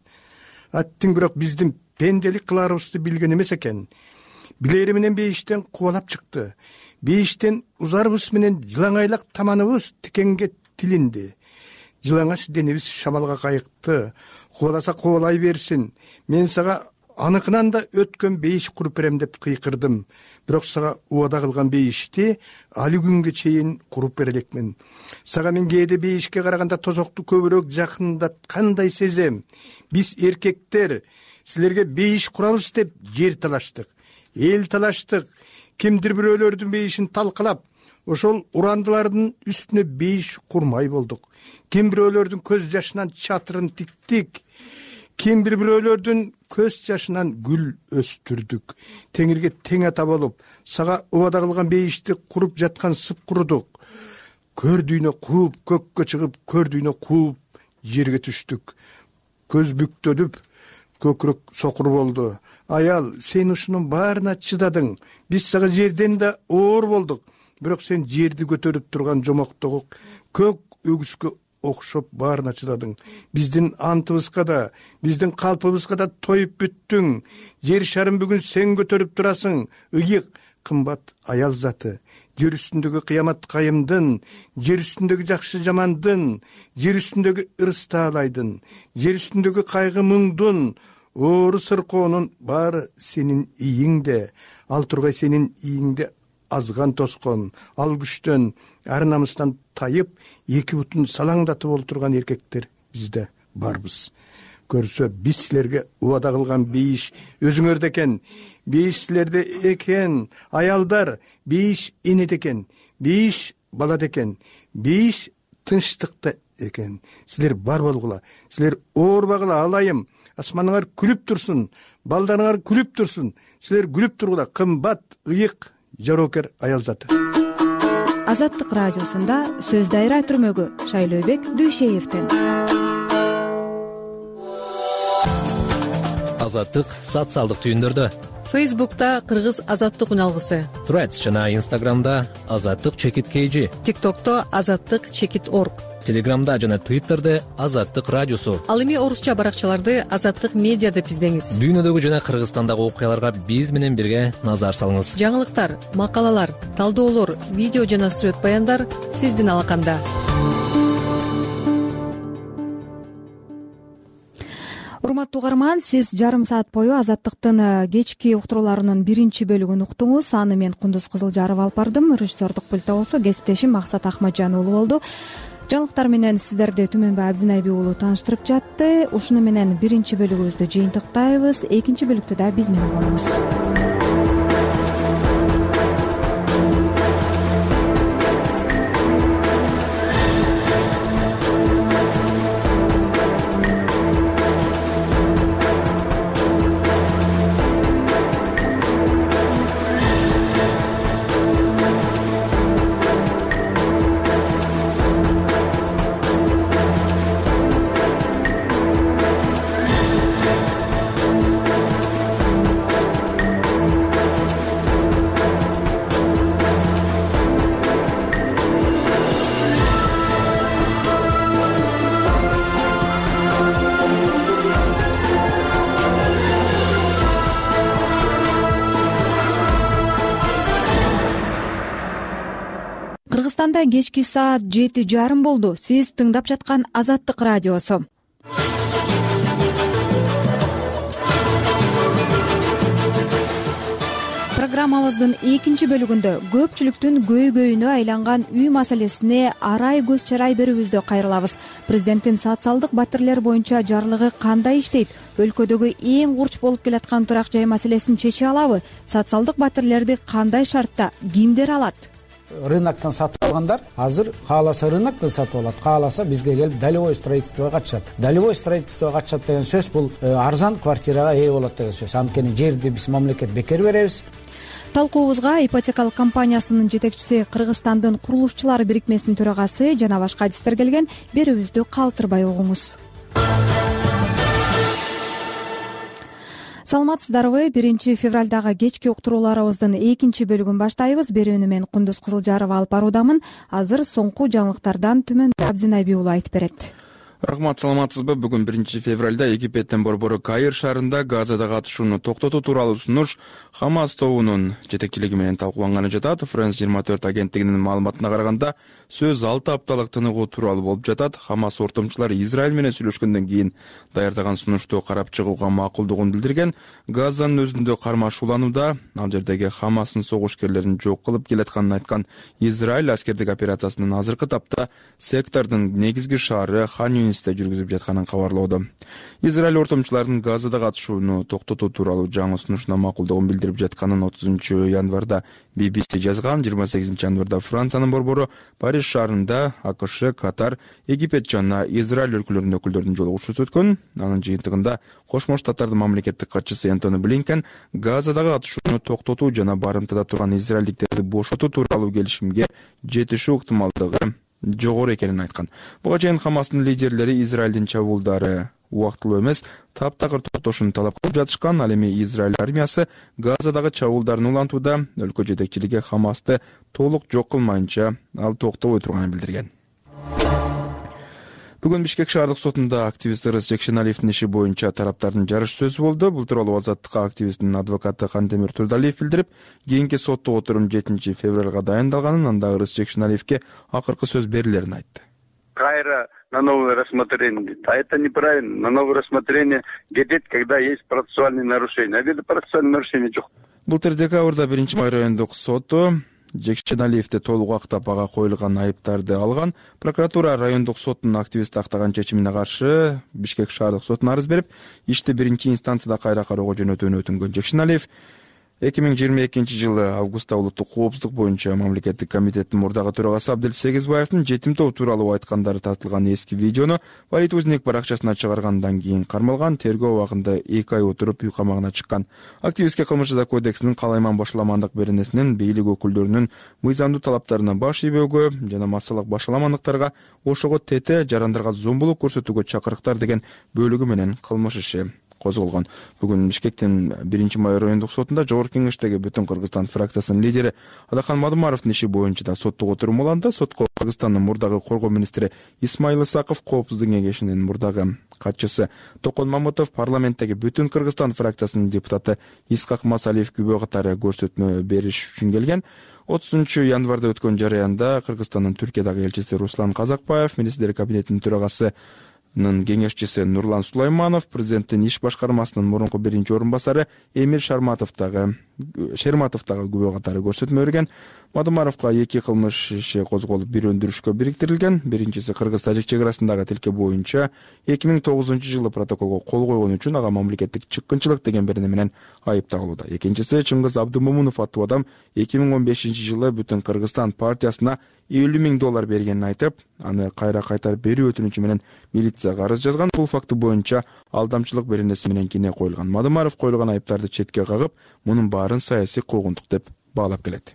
Аттың бирок биздин пенделик кыларыбызды билген эмес экен. Билери менен бейиштен кубалап чыкты. Бейиштен узарыбыз менен жылаңайлак таманыбыз тикенге тилинди. Жылаңач денебиз шамалга кайыкты. Кубаласа кубалай берсин. Мен сага аныкынан да өткөн бейиш куруп берем деп кыйкырдым. Бирок сага убада кылган бейишти али күнгө чейин куруп бере элекмин. Сага мен кээде бейишке караганда тозокту көбүрөөк жакындаткандай сезем. Биз эркектер силерге бейиш курабыз деп жер талаштык, эл талаштык. Кимдир бирөөлөрдүн бейишин талкалап, ошол урандылардын үстүнө бейиш курмай болдук. Ким бирөөлөрдүн көз жашынан чатырын тиктик. Ким бирөөлөрдүн көз жашынан гүл өстүрдүк. Теңирге тең ата болуп, сага убада кылган бейишти куруп жаткан сыпкурдук. Көрдүйнө кууп, көккө чыгып, көрдүйнө кууп, жерге түштүк. Көз бүктөлүп, көкүрөк сокур болду. Аял, сен ушунун баарына чыдадың. Биз сага жерден да оор болдук. Бирок сен жерди көтөрүп турган жомоктогу көк өгүскө окшоп баарына чыдадың. Биздин антыбызга да, биздин калпыбызга да тоюп бүттүң. Жер шарын бүгүн сен көтөрүп турасың. Ыйык, кымбат аял заты. Жер үстүндөгү кыямат кайымдын, жер үстүндөгү жакшы жамандын, жер үстүндөгү ырыс таалайдын, жер үстүндөгү кайгы муңдун, оору сыркоонун баары сенин ийиңде. Ал тургай сенин ийиңде азган тоскон, ал күчтөн, ар намыстан тайып, эки бутун салаңдатып олтурган эркектер бизде барбыз. Көрсө биз силерге убада кылган бейиш өзүңөрдө экен. Бейиш силерде экен. Аялдар, бейиш энеде экен. Бейиш балада экен. Бейиш тынчтыкта экен. Силер бар болгула. Силер оорбагыла, алайым. Асманыңар күлүп турсун. Балдарыңар күлүп турсун. Силер күлүп тургула. Кымбат, ыйык, жарокер аял заты. Азаттык радиосунда сөз дайра түрмөгү Шайлообек Дүйшеевдин. Азаттык социалдык түйүндөрдө. Фейсбукта Кыргыз азаттык үналгысы. Threads жана Instagramда Азаттык чекит KG. TikTokто Азаттык чекит org. Телеграмда жана Twitterде Азаттык радиосу. Ал эми орусча баракчаларды Азаттык медиа деп издеңиз. Дүйнөдөгү жана Кыргызстандагы окуяларга биз менен бирге назар салыңыз. Жаңылыктар, макалалар, талдоолор, видео жана сүрөт баяндар сиздин алаканда. Урматтуу угарман, сиз жарым саат бою Азаттыктын кечки уктурууларынын биринчи бөлүгүн уктуңуз. Аны мен Кундуз Кызылжаров алып бардым. Режиссердук пультта болсо кесиптешим Максат Ахмаджан уулу болду. Жаңылыктар менен сиздерди Түмөнбай Абдинайби уулу тааныштырып жатты. Ушуну менен биринчи бөлүгүбүздү жыйынтыктайбыз. Экинчи бөлүктө да биз менен болуңуз. Кыргызстанда кечки саат 7:30 болду. Сиз тыңдап жаткан Азаттык радиосу. Программабыздын экинчи бөлүгүндө көпчүлүктүн көйгөйүнө айланган үй маселесине арай көз чарай берүүбүздө кайрылабыз. Президенттин социалдык батирлер боюнча жарлыгы кандай иштейт? Өлкөдөгү эң курч болуп келаткан турак жай маселесин чече алабы? Социалдык батирлерди кандай шартта кимдер алат? Рыноктон сатып алгандар азыр кааласа рыноктон сатып алат, кааласа бизге келип долевой строительствого катышат. Долевой строительствого катышат деген сөз бул арзан квартирага ээ болот деген сөз. Анткени жерди биз мамлекет бекер беребиз. Талкуубузга ипотекалык компаниясынын жетекчиси, Кыргызстандын курулушчулар бирикмесинин төрагасы жана башка адистер келген. Берүүбүздү калтырбай угуңуз. Саламатсыздарбы? 1 февралдагы кечки уктурууларыбыздын экинчи бөлүгүн баштайбыз. Берүүнү мен Кундуз Кызылжарова алып баруудамын. Азыр соңку жаңылыктардан Түмөнбай Абдинабий уулу айтып берет. Рахмат, саламатсызбы? Бүгүн 1 февралда Египеттин борбору Каир шаарында Газадагы атышууну токтотуу тууралуу сунуш Хамас тобунун жетекчилиги менен талкууланганы жатат. France 24 агенттигинин маалыматына караганда, сөз 6 апталык тыныгуу тууралуу болуп жатат. Хамас ортомчулары Израиль менен сүйлөшкөндөн кийин даярдаган сунушту карап чыгууга макулдугун билдирген. Газанын өзүндө кармашууланууда, ал жердеги Хамастын согушкерлерин жок кылып келатканын айткан Израиль аскердик операциясынын азыркы тапта сектордун негизги шаары Хан жүргүзүп жатканын кабарлоодо. Израиль ортомчуларынын Газадагы атышууну токтотуу тууралуу жаңы сунушуна макулдугун билдирип жатканын 30 январда BBC жазган. 28 январда Франциянын борбору Париж шаарында АКШ, Катар, Египет жана Израиль өлкөлөрүнүн өкүлдөрүнүн жолугушуусу өткөн. Анын жыйынтыгында Кошмо Штаттардын мамлекеттик катчысы Антони Блинкен Газадагы атышууну токтотуу жана барымтада турган израилдиктерди бошотуу тууралуу келишимге жетишүү ыктымалдыгы жогору экенин айткан. Буга чейин Хамастын лидерлери Израилдин чабуулдары убактылуу эмес, таптакыр токтошун талап кылып жатышкан. Ал эми Израиль армиясы Газадагы чабуулдарын улантууда, өлкө жетекчилиги Хамасты толук жок кылмайынча ал токтобой турганын билдирген. Бүгүн Бишкек шаардык сотунда активист Ырыс Жекшеналиевдин иши боюнча тараптардын жарыш сөзү болду. Бул тууралуу Азаттыкка активисттин адвокаты Кантемир Турдалиев билдирип, кийинки соттук отурум 7 февралга дайындалганын, анда Ырыс Жекшеналиевке акыркы сөз берилерин айтты. Кайра на новое рассмотрение. А это неправильно. На новое рассмотрение гедет, когда есть процессуальные нарушения. А ведь процессуальные нарушения жок. Былтыр декабрда 1 май райондук соту Жекшеналиевди толук актап ага коюлган айыптарды алган. Прокуратура райондук соттун активист актаган чечимине каршы Бишкек шаардык сотуна арыз берип, ишти 1-инстанцияда кайра кароого жөнөтүүнү өтүнгөн. Жекшеналиев 2022 жылы августта улуттук коопсуздук боюнча мамлекеттик комитеттин мурдагы төрагасы Абдел Сегизбаевдин жетим топ тууралуу айткандары тартылган эски видеону Политузник баракчасына чыгаргандан кийин кармалган. Тергөө убагында 2 ай отуруп үй камагына чыккан. Активистке кылмыш жаза кодексинин калайман башаламандык беренесинин бийлик өкүлдөрүнүн мыйзамдуу талаптарына баш ийбөөгө жана массалык башаламандыктарга ошого тете, жарандарга зомбулук көрсөтүүгө чакырыктар деген бөлүгү менен кылмыш иши козголгон. Бүгүн Бишкектин 1 май райондук сотунда Жогорку кеңештеги Бүтүн Кыргызстан фракциясынын лидери Адахан Мадымаровдун иши боюнча да соттук отурум уланды. Сотко Кыргызстандын мурдагы коргоо министри Исмаил Исаков, Коопсуздук кеңешинин мурдагы катчысы Токон Мамытов, парламенттеги Бүтүн Кыргызстан фракциясынын депутаты Исхак Масалиев күбө катары көрсөтмө бериш үчүн келген. 30 январда өткөн жарыянда Кыргызстандын Түркиядагы элчиси Руслан Казакбаев, министрлер кабинетинин төрагасы кеңешчиси Нурлан Сулайманов, президенттин иш башкармасынын мурунку 1-орун басары Эмир Шерматовдагы күбө катары көрсөтмө берген. Мадымаровго 2 кылмыш иши козголуп, бир өндүрүшкө бириктирилген. Биринчиси Кыргыз-Тажик чек арасындагы тилке боюнча 2009 жылы протоколго кол койгон үчүн ага мамлекеттик чыккынчылык деген берене менен айыпталууда. Экинчиси Чыңгыз Абдымомунов аттуу адам 2015 жылы Бүтүн Кыргызстан партиясына $50,000 бергенин айтып, аны кайра кайтарып берүү өтүнүчү менен милицияга арыз жазган. Бул факты боюнча алдамчылык беренеси менен кине коюлган. Мадымаров коюлган айыптарды четке кагып, мунун баарын саясий куугунтук деп баалап келет.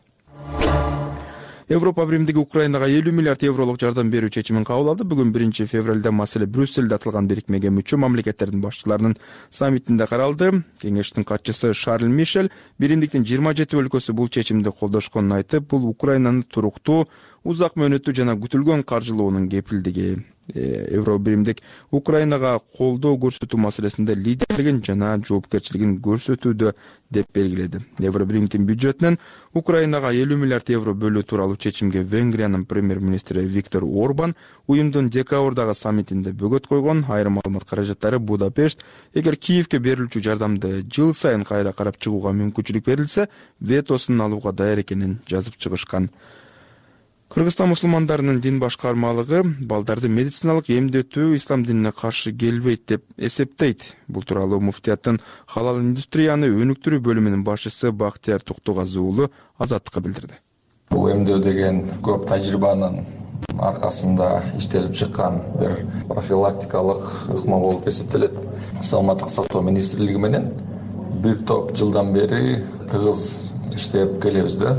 Европа биримдиги Украинага 50 миллиард евролук жардам берүү чечимин кабыл алды. Бүгүн 1 февралда маселе Брюссельде атылган бирикмеге мүчө мамлекеттердин башчыларынын саммитинде каралды. Кеңештин катчысы Шарль Мишель биримдиктин 27 өлкөсү бул чечимди колдошконун айтып, бул Украинанын туруктуу, узак мөөнөттүү жана күтүлгөн каржылоонун кепилдиги. евро биримдик Украинага колдоо көрсөтүү маселесинде лидерлигин жана жоопкерчилигин көрсөтүүдө деп белгиледи. Евро биримдин бюджетинен Украинага 50 миллиард евро бөлүү тууралуу чечимге Венгриянын премьер-министри Виктор Орбан уюмдун декабрдагы саммитинде бөгөт койгон. Айрым маалымат каражаттары Будапешт эгер Киевке берилчү жардамды жыл сайын кайра карап чыгууга мүмкүнчүлүк берилсе, ветосун алууга даяр экенин жазып чыгышкан. Кыргызстан мусулмандарынын дин башкармалыгы балдарды медициналык эмдетүү ислам динине каршы келбейт деп эсептейт. Бул тууралуу муфтияттын халал индустрияны өнүктүрүү бөлүмүнүн башчысы Бактияр Токтогазы уулу Азаттыкка билдирди. Бул эмдөө деген көп тажрыйбанын аркасында иштелип чыккан бир профилактикалык ыкма болуп эсептелет. Саламаттык сактоо министрлиги менен бир топ жылдан бери тыгыз иштеп келебиз да.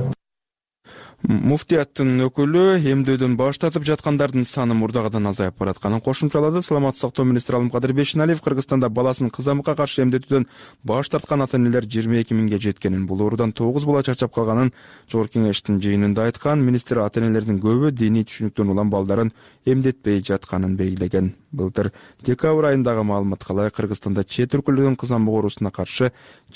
Муфтияттын өкүлү эмдөөдөн баш тартып жаткандардын саны мурдагыдан азайып баратканын кошумчалады. Саламаттык сактоо министри Алымкадыр Бешеналиев Кыргызстанда баласын кызамыкка каршы эмдетүүдөн баш тарткан ата-энелер 22 миңге жеткенин, бул оорудан 9 бала чарчап калганын Жогорку кеңештин жыйынында айткан. Министр ата-энелердин көбү диний түшүнүктөн улам балдарын эмдетпей жатканын белгилеген. Былтыр декабрь айындагы маалыматка ылайык Кыргызстанда чет өлкөлөрдүн кызамык оорусуна каршы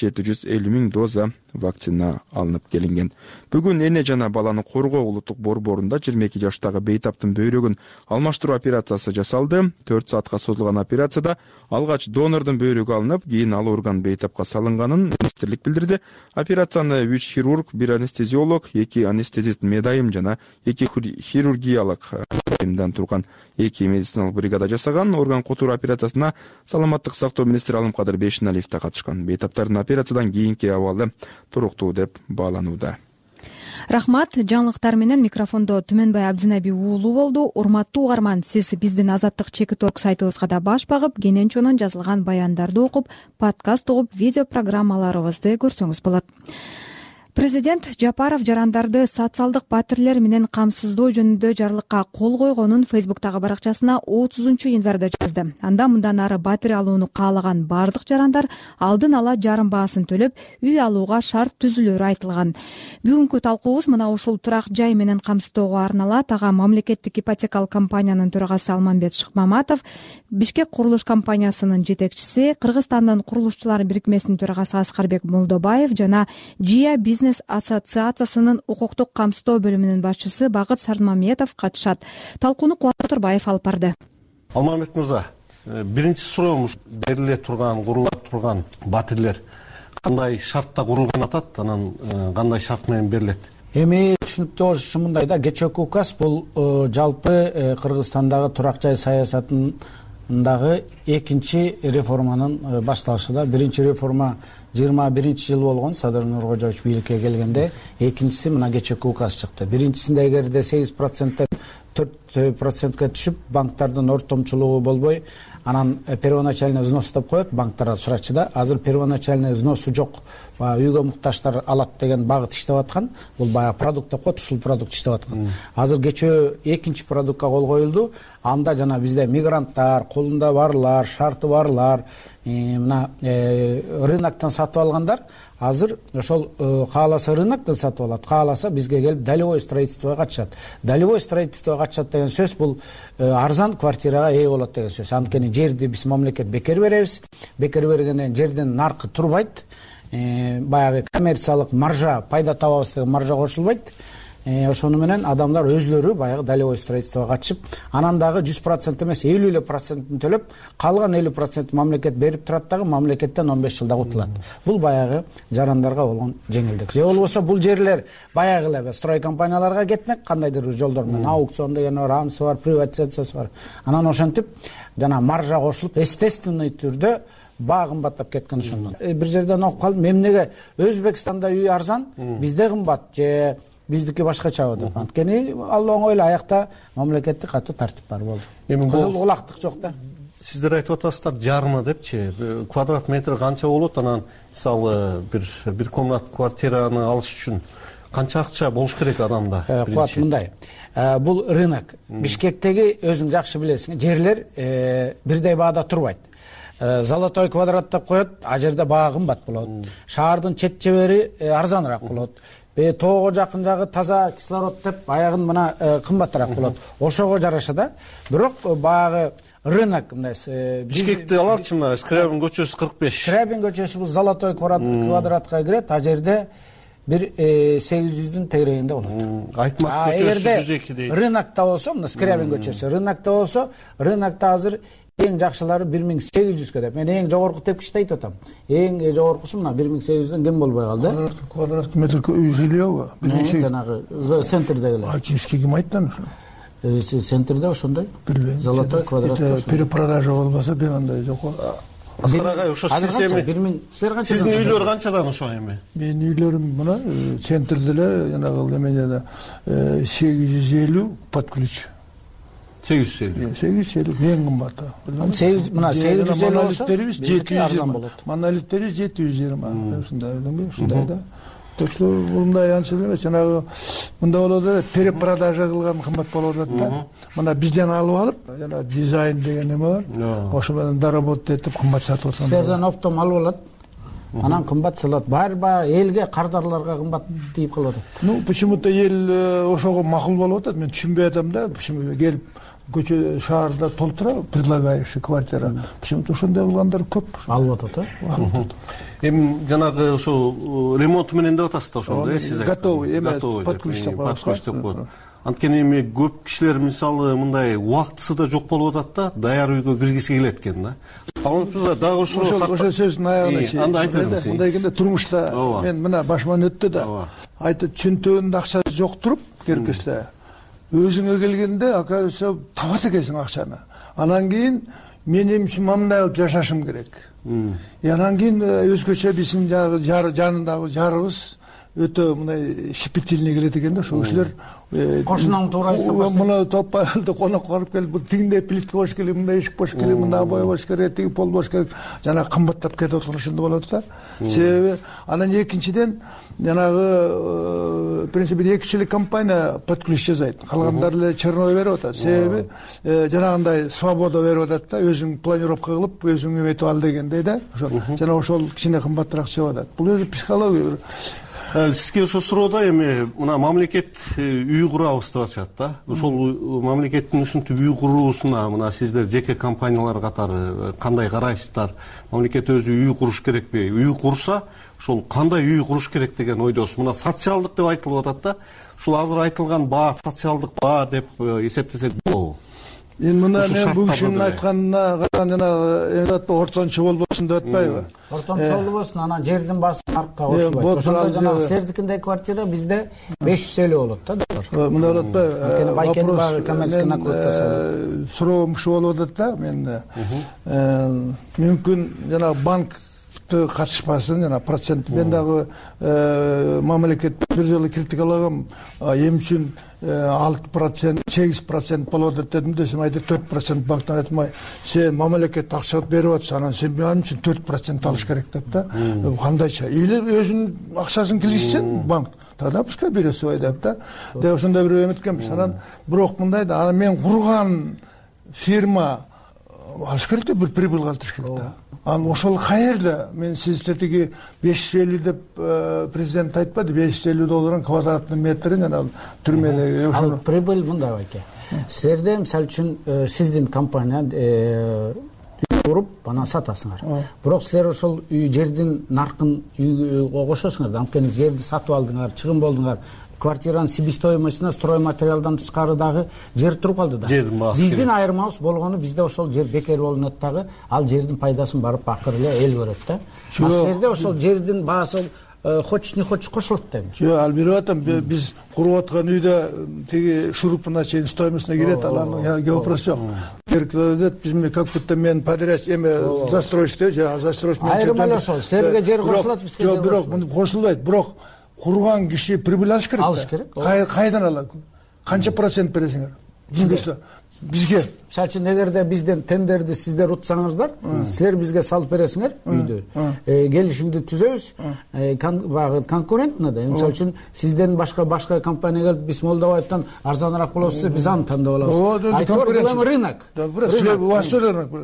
750 миң доза вакцина алынып келинген. Бүгүн эне жана баланы коргоо улуттук борборунда 22 жаштагы бейтаптын бөйрөгүн алмаштыруу операциясы жасалды. 4 саатка созулган операцияда алгач донордун бөйрөгү алынып, кийин ал орган бейтапка салынганын министрлик билдирди. Операцияны 3 хирург, 1 анестезиолог, 2 анестезист медайым жана 2 хирургиялык бөлүмдөн турган 2 медициналык бригада жасаган. Орган которуу операциясына саламаттык сактоо министри Алымкадыр Бешеналиев да катышкан. Бейтаптардын операциядан кийинки абалы туруктуу деп бааланууда. Рахмат. Жаңылыктар менен микрофондо Түмөнбай Абдинаби уулу болду. Урматтуу угарман, сиз биздин Азаттык Чекит.org сайтыбызга да баш багып, кенен-чонон жазылган баяндарды окуп, подкаст угуп, видео программаларыбызды көрсөңүз болот. Президент Жапаров жарандарды социалдык батирлер менен камсыздоо жөнүндө жарлыкка кол койгонун Фейсбуктагы баракчасына 30-январда жазды. Анда мындан ары батир алууну каалаган бардык жарандар алдын ала жарым баасын төлөп, үй алууга шарт түзүлөрү айтылган. Бүгүнкү талкуубуз мына ушул турак жай менен камсыздоого арналат. Ага мамлекеттик ипотекалык компаниянын төрагасы Алмамбет Шыкмаматов, Бишкек курулуш компаниясынын жетекчиси, Кыргызстандын курулушчулар бирикмесинин төрагасы Аскарбек Молдобаев жана Жия бизнес ассоциациясынын укуктук камсыздоо бөлүмүнүн башчысы Багыт Сармаметов катышат. Талкууну Кубат Турбаев алып барды. Алмамбет мырза, биринчи суроомуз бериле турган, курула турган батирлер кандай шартта курулган атат, анан кандай шарт менен берилет? Эми түшүнүктүү болуш үчүн мындай да, кечээки указ бул жалпы Кыргызстандагы турак жай саясатындагы экинчи реформанын башталышында. Биринчи реформа 21-жыл болгон Садыр Нуркожоевич бийликке келгенде, экинчиси мына кечээки указ чыкты. Биринчисинде эгерде 8%-тен 4%га түшүп, банктардын ортомчулугу болбой, анан первоначальный взнос деп коет, банктар сурачы да. Азыр первоначальный взносу жок, үйгө муктаждар алат деген багыт иштеп аткан. Бул баягы продукт деп коет, ушул продукт иштеп аткан. Азыр кечээ экинчи продуктка кол коюлду. Анда жана бизде мигранттар, колунда барлар, шарты барлар, мына рыноктон сатып алгандар азыр ошол кааласа рыноктон сатып алат, кааласа бизге келип долевой строительствого катышат. Долевой строительствого катышат деген сөз бул арзан квартирага ээ болот деген сөз. Анткени жерди биз мамлекет бекер беребиз. Бекер бергенден жердин наркы турбайт. Баягы коммерциялык маржа, пайда табабыз деген маржа кошулбайт. Ошону менен адамдар өзлөрү баягы долевой строительствого катышып, анан дагы 100% эмес 50% төлөп, калган 50% мамлекет берип турат дагы, мамлекеттен 15 жылда утулат. Бул баягы жарандарга болгон жеңилдик. Же болбосо бул жерлер баягы эле строй компанияларга кетмек, кандайдыр бир жолдор менен, аукцион деген бар, анысы бар, приватизациясы бар. Анан ошентип жана маржа кошулуп, естественный түрдө баа кымбаттап кеткен ошондон. Бир жерден окуп калдым, эмнеге Өзбекстанда үй арзан, бизде кымбат же биздики башкачабы деп. Анткени ал оңой эле аякта мамлекеттик катуу тартип бар болду. Кызыл кулактык жок да. Сиздер айтып атасыздар жарымы депчи, квадрат метр канча болот? Анан мисалы бир комнат квартираны алыш үчүн канча акча болуш керек адамда? Квадрат мындай. Бул рынок. Бишкектеги өзүң жакшы билесиң, жерлер бирдей баада турбайт. Золотой квадрат деп коет, а жерде баа кымбат болот. Шаардын чет жебери арзаныраак болот. тоого жакын жагы таза кислород деп аягын мына кымбатыраак болот. Ошого жараша да. Бирок баягы рынок мындай Бишкекти алалычы мына Скрябин көчөсү 45. Скрябин көчөсү бул Золотой квадратка кирет. А жерде бир 800-дүн тегерегинде болот. Айтмак көчөсү 102 дейт. Рынокто болсо, мына Скрябин көчөсү. Рынокто болсо, рынокто азыр эң жакшылары 1800 деп. Мен эң жогорку тепкичти айтып атам. Эң жогоркусу мына 1800дөн кем болбой калды. Квадрат метр үй жилиобу? Жанагы центрдегилер. Ачивский ким айттан ошо? Центрде ошондой. Золотой квадрат. Перепродажа болбосо бир андай жок. Аскарагай ошо система. Сиздин үйлөр канчадан ошо эми? Менин үйлөрүм мына центрде эле жанагы эменде 850 под ключ. 850 эң кымбаты. Мына 850 болсо 720. Монолиттери 720. Ушундай да. Точно мындай анча эмес, жанагы мында болот эле перепродажа кылган кымбат болуп атат да. Мына бизден алып алып, жана дизайн деген неме бар. Ошо менен доработка этип кымбат сатып атат. Сизден оптом алып алат. Анан кымбат салат. Барба элге кардарларга кымбат тийип калып атат. Ну, почему-то эл ошого макул болуп атат. Мен түшүнбөй атам да, почему келип көчө шаарда толтура предлагающий квартира. Почему-то ошондой кылгандар көп. Алып атат, Эми жанагы ошо ремонт менен деп атасыз да ошондо, сиз готовый, эме под ключ деп коет. Анткени эми көп кишилер мисалы мындай убактысы да жок болуп атат да, даяр үйгө киргиси келет экен да. Дагы ошо сөздүн аягына чейин. Анда айтып бериңиз. Мындай экен да, турмушта мен мына башыман өттү да. Айтып чөнтөгүндө акча жок туруп, керкесле. Өзүңө келгенде оказывается табат экенсиң акчаны. Анан кийин мен эмчи мындай кылып жашашым керек. Анан кийин өзгөчө биздин жанындагы жарыбыз өтө мындай щепетильный келет экен да, ошо кишилер кошунан туура муну топпайлды конок барып келип, бул тигиндей плитка болуш керек, мындай эшик болуш керек, мындай бой болуш керек, тиги пол болуш керек. Жана кымбаттап кетип аткан ошондо болот да. Себеби анан экинчиден жанагы принципе 2 компания под ключ жасайт. Калгандары эле черновой берип атат. Себеби жанагындай свобода берип атат да, өзүң планировка кылып, өзүң эметип ал дегендей да. Жана ошол кичине кымбатыраак чыгып атат. Бул өзү психология. Сизге ошо суроода эми мына мамлекет үй курабыз деп атышат да. Ошол мамлекеттин ушинтип үй куруусуна мына сиздер жеке компаниялар катары кандай карайсыздар? Мамлекет өзү үй куруш керекпи? Үй курса, ошол кандай үй куруш керек деген ойдосуз. Мына социалдык деп айтылып атат да. Ушул азыр айтылган баа социалдык баа деп эсептесек болобу? Эми мына мен бул кишинин айтканына караганда ортончу болбосун деп атпайбы? Ортончу болбосун, анан жердин баасы наркка кошулбайт. Ошондо жанагы сиздикиндей квартира бизде 550 болот да. Мындай болот атпайбы? Анткени байкенин баары коммерческий накладка. Суроом ушул болуп атат да, мен мүмкүн жанагы банк катышпасын, жана процент мен дагы мамлекет бир жолу критикалагам, эми үчүн 6%, 8% болот деп дедим десем, айтып 4% банктан айтмай, сен мамлекет акча берип атса, анан сен мен үчүн 4% алыш керек деп да. Кандайча? Или өзүнүн акчасын киргизсен банк, тогда пускай берет свой деп да. Деп ошондой бир эметкенбиз. Анан бирок мындай да, анан мен курган фирма алыш керек да, бир прибыль калтырыш керек да. Анан ошол каерде мен сиздердеги 550 деп президент айтпады, $550 квадратный метрин анан түрмедеги ошол прибыль мындай байке. Силерде мисалы үчүн сиздин компания үй куруп анан сатасыңар. Бирок силер ошол үй жердин наркын үйгө кошосуңар. Анткени жерди сатып алдыңар, чыгым болдуңар. Квартиранын себестоимостуна стройматериалдан тышкары дагы жер туруп калды да. Биздин айырмабыз болгону, бизде ошол жер бекер болунат дагы, ал жердин пайдасын барып акыры эле эл көрөт да. Силерде ошол жердин баасы хочешь не хочешь кошулат да. Жок, ал берип атам, биз куруп аткан үйдө тиги шурупуна чейин стоимостуна кирет, алардын вопрос жок. Керкелет биз как будто мен подряд эме застройщик, застройщик мен айырма эле ошол. Силерге жер кошулат, бизге жер кошулат. Бирок кошулбайт, бирок курган киши прибыль алыш керек. Алыш керек. Кайдан алат? Канча процент бересиңер? бизге мисалы үчүн эгерде бизден тендерди сиздер утсаңыздар, силер бизге салып бересиңер үйдү. Келишимди түзөбүз. Багы конкурентно да. Мисалы үчүн сизден башка компания келип Бисмолдабаевтан арзаныраак болот десе, биз аны тандап алабыз. Айткан рынок. У вас тоже рынок.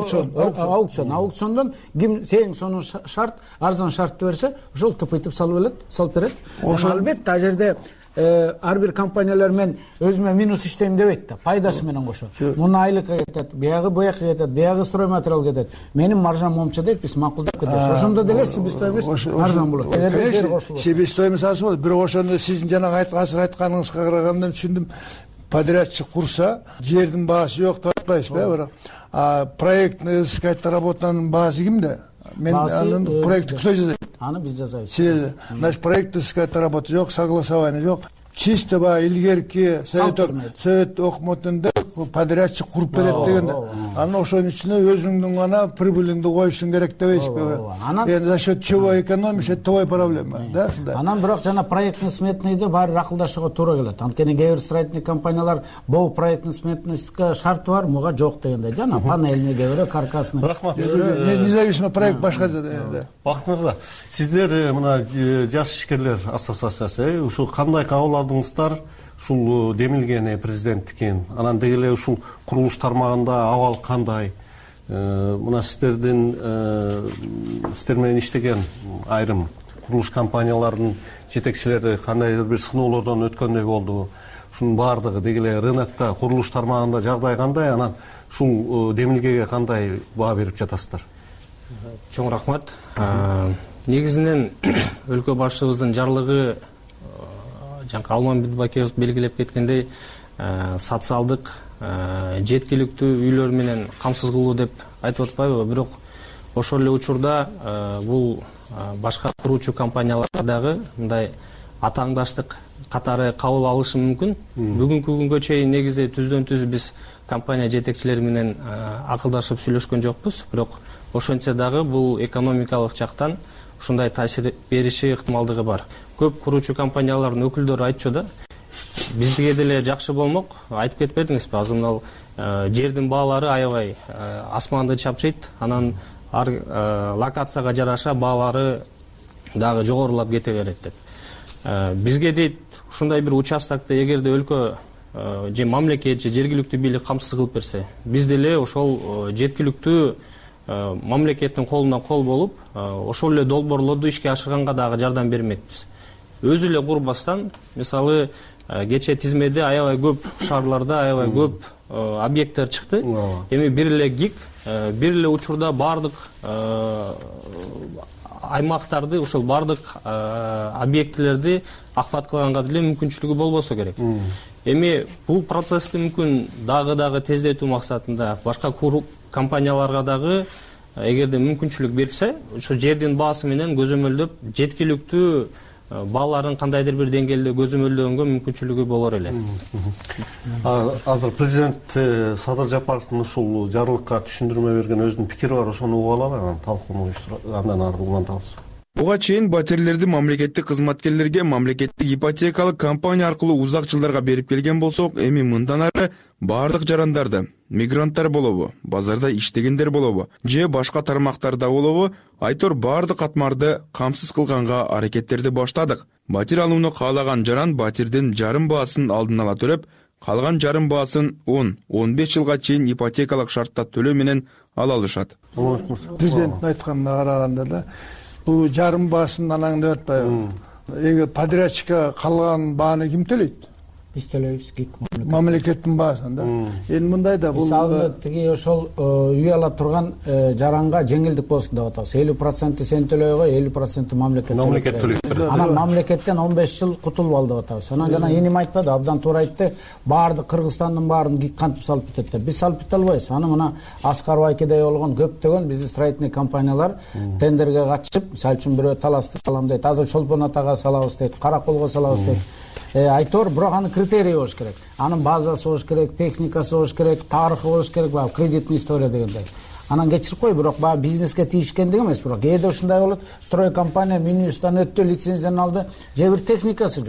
Аукциондон ким сең сонун шарт, арзан шартты берсе, ошол топойтуп салып берет. Албетте, ал жерде ар бир компаниялар мен өзүмө минус иштейм дебейт да, пайдасы менен кошо. Муну айлыкка кетет, биягы боякка кетет, биягы стройматериал кетет. Менин маржам момча дейт, биз макулдап кетебиз. Ошондо деле себестоимость арзан болот. Себестоимость арзан болот. Бирок ошондо сиздин жанагы айтканыңызга караганда түшүндүм. Подрядчик курса, жердин баасы жок, тартпайсызбы, бирок проектный искать работанын баасы кимде? Мен анын проектти кто жазайт? Аны биз жасайбыз. Значит, проект искать работа жок, согласование жок. Чисто илгерки совет өкмөтүндө подрядчик куруп берет дегенде, анан ошонун ичине өзүңдүн гана прибылиңди коюшуң керек дебейсизби? Эми за счет чего экономишь, это твоя проблема, да? Анан бирок жана проектный сметныйды баары акылдашууга туура келет. Анткени кээ бир строительный компаниялар бул проектный сметныйга шарты бар, муга жок дегенде. Жана панельный кээ бирөө, каркасный. Рахмат. Независимый проект башка. Бакыт мырза, сиздер мына жаш ишкерлер ассоциациясы ушул кандай кабыл алдыңыздар? Ушул демилген президенттикин, анан деги эле ушул курулуш тармагында абал кандай? Мына сиздер менен иштеген айрым курулуш компанияларынын жетекчилери кандайдыр бир сыноолордон өткөндөй болду. Ушунун баардыгы деги эле рынокто курулуш тармагында жагдай кандай? Анан ушул демилгеге кандай баа берип жатасыздар? Чоң рахмат. Негизинен өлкө башчыбыздын жарлыгы Алмамбет Бакиев белгилеп кеткендей, социалдык жеткиликтүү үйлөр менен камсыз кылуу деп айтып атпайбы? Бирок ошол эле учурда бул башка куруучу компанияларга дагы мындай атааңдаштык катары кабыл алышы мүмкүн. Бүгүнкү күнгө чейин негизи түздөн түз биз компания жетекчилери менен акылдашып сүйлөшкөн жокпуз. Бирок ошентсе дагы бул экономикалык жактан ушундай таасир бериши ыктымалдыгы бар. Көп куруучу компаниялардын өкүлдөрү айтчу да, бизге деле жакшы болмок, айтып кетпедиңизби? Азыр мына жердин баалары аябай асманды чапчыйт, анан ар локацияга жараша баалары дагы жогорулап кете берет деп. Бизге дейт, ушундай бир участокты эгерде өлкө же мамлекет же жергиликтүү бийлик камсыз кылып берсе, биз деле ошол жеткиликтүү мамлекеттин колунан кол болуп, ошол эле долбоорлорду ишке ашырганга дагы жардам бермекпиз. Өзү эле курбастан, мисалы, кечээ тизмеде аябай көп шаарларда аябай көп объекттер чыкты. Эми бир эле ГИК, бир эле учурда бардык аймактарды, ошол бардык объектлерди акфат кылганга деле мүмкүнчүлүгү болбосо керек. Эми бул процессти мүмкүн дагы тездетүү максатында башка компанияларга дагы эгерде мүмкүнчүлүк берилсе, ошо жердин баасы менен көзөмөлдөп, жеткиликтүү бааларын кандайдыр бир деңгээлде көзөмөлдөгөнгө мүмкүнчүлүгү болор эле. Азыр президент Садыр Жапаровдун ушул жарлыкка түшүндүрмө берген өзүнүн пикири бар, ошону угуп алалы, анан талкууну андан ары улантабыз. Буга чейин батирлерди мамлекеттик кызматкерлерге мамлекеттик ипотекалык компания аркылуу узак жылдарга берип келген болсок, эми мындан ары бардык жарандарды, мигранттар болобу, базарда иштегендер болобу, же башка тармактарда болобу, айтор бардык катмарды камсыз кылганга аракеттерди баштадык. Батир алууну каалаган жаран батирдин жарым баасын алдын ала төлөп, калган жарым баасын 10-15 жылга чейин ипотекалык шартта төлөө менен ала алышат. Президенттин айтканына караганда да бул жарым баасын анан деп атпайбы? Эгер подрядчикке калган бааны ким төлөйт? Биз төлөйбүз, ГИК мамлекеттин баасын да. Эми мындай да бул мисалы тиги ошол үй ала турган жаранга жеңилдик болсун деп атабыз. 50% сен төлөйгө, 50% мамлекет төлөйт. Анан мамлекеттен 15 жыл кутулуп ал деп атабыз. Анан жана эним айтпады, абдан туура айтты. Баардык Кыргызстандын баарын ГИК кантип салып кетет деп. Биз салып кете албайбыз. Аны мына Аскар Байкедей болгон көптөгөн биздин строительный компаниялар тендерге катышып, мисалы үчүн бирөө таласты салам дейт. Азыр Чолпон Атага салабыз дейт, Караколго салабыз дейт. Айтор, бирок анын критерии болуш керек. Анын базасы болуш керек, техникасы болуш керек, тарыхы болуш керек, кредитный история дегендей. Анан кечирип кой, бирок бизнеске тийишкендиги эмес, бирок кээде ушундай болот. Строй компания Минюстан өттү, лицензияны алды, же бир техникасы жок.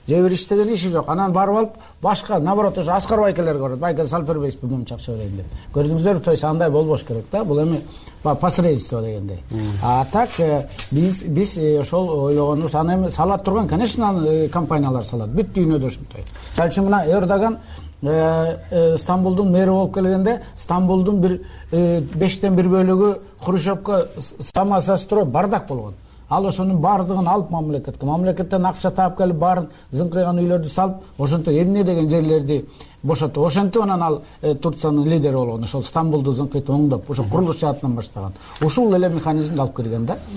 же бир иштеген иши жок. Анан барып алып башка наоборот ошо аскар байкелерге барат. Байке салып бербейсизби мынча акча берейин деп. Көрдүңүздөрбү, то есть андай болбош керек да. Бул эми посредничество дегендей. А так биз ошол ойлогонубуз, аны эми салат турган, конечно, компаниялар салат. Бүт дүйнөдө ошонтой. Мисалы үчүн мына Эрдоган Стамбулдун мэри болуп келгенде, Стамбулдун бир 5тен 1 бөлүгү Хрущевка самострой бардак болгон. Ал ошонун бардыгын алып мамлекеттен акча таап келип, баарын зыңкыйган үйлөрдү салып, ошентип эмне деген жерлерди бошотуп, ошентип анан ал Турциянын лидери болгон. Ошол Стамбулду зыңкыйтып оңдоп, ошо курулуш жаатынан баштаган. Ушул эле механизмди алып кирген да.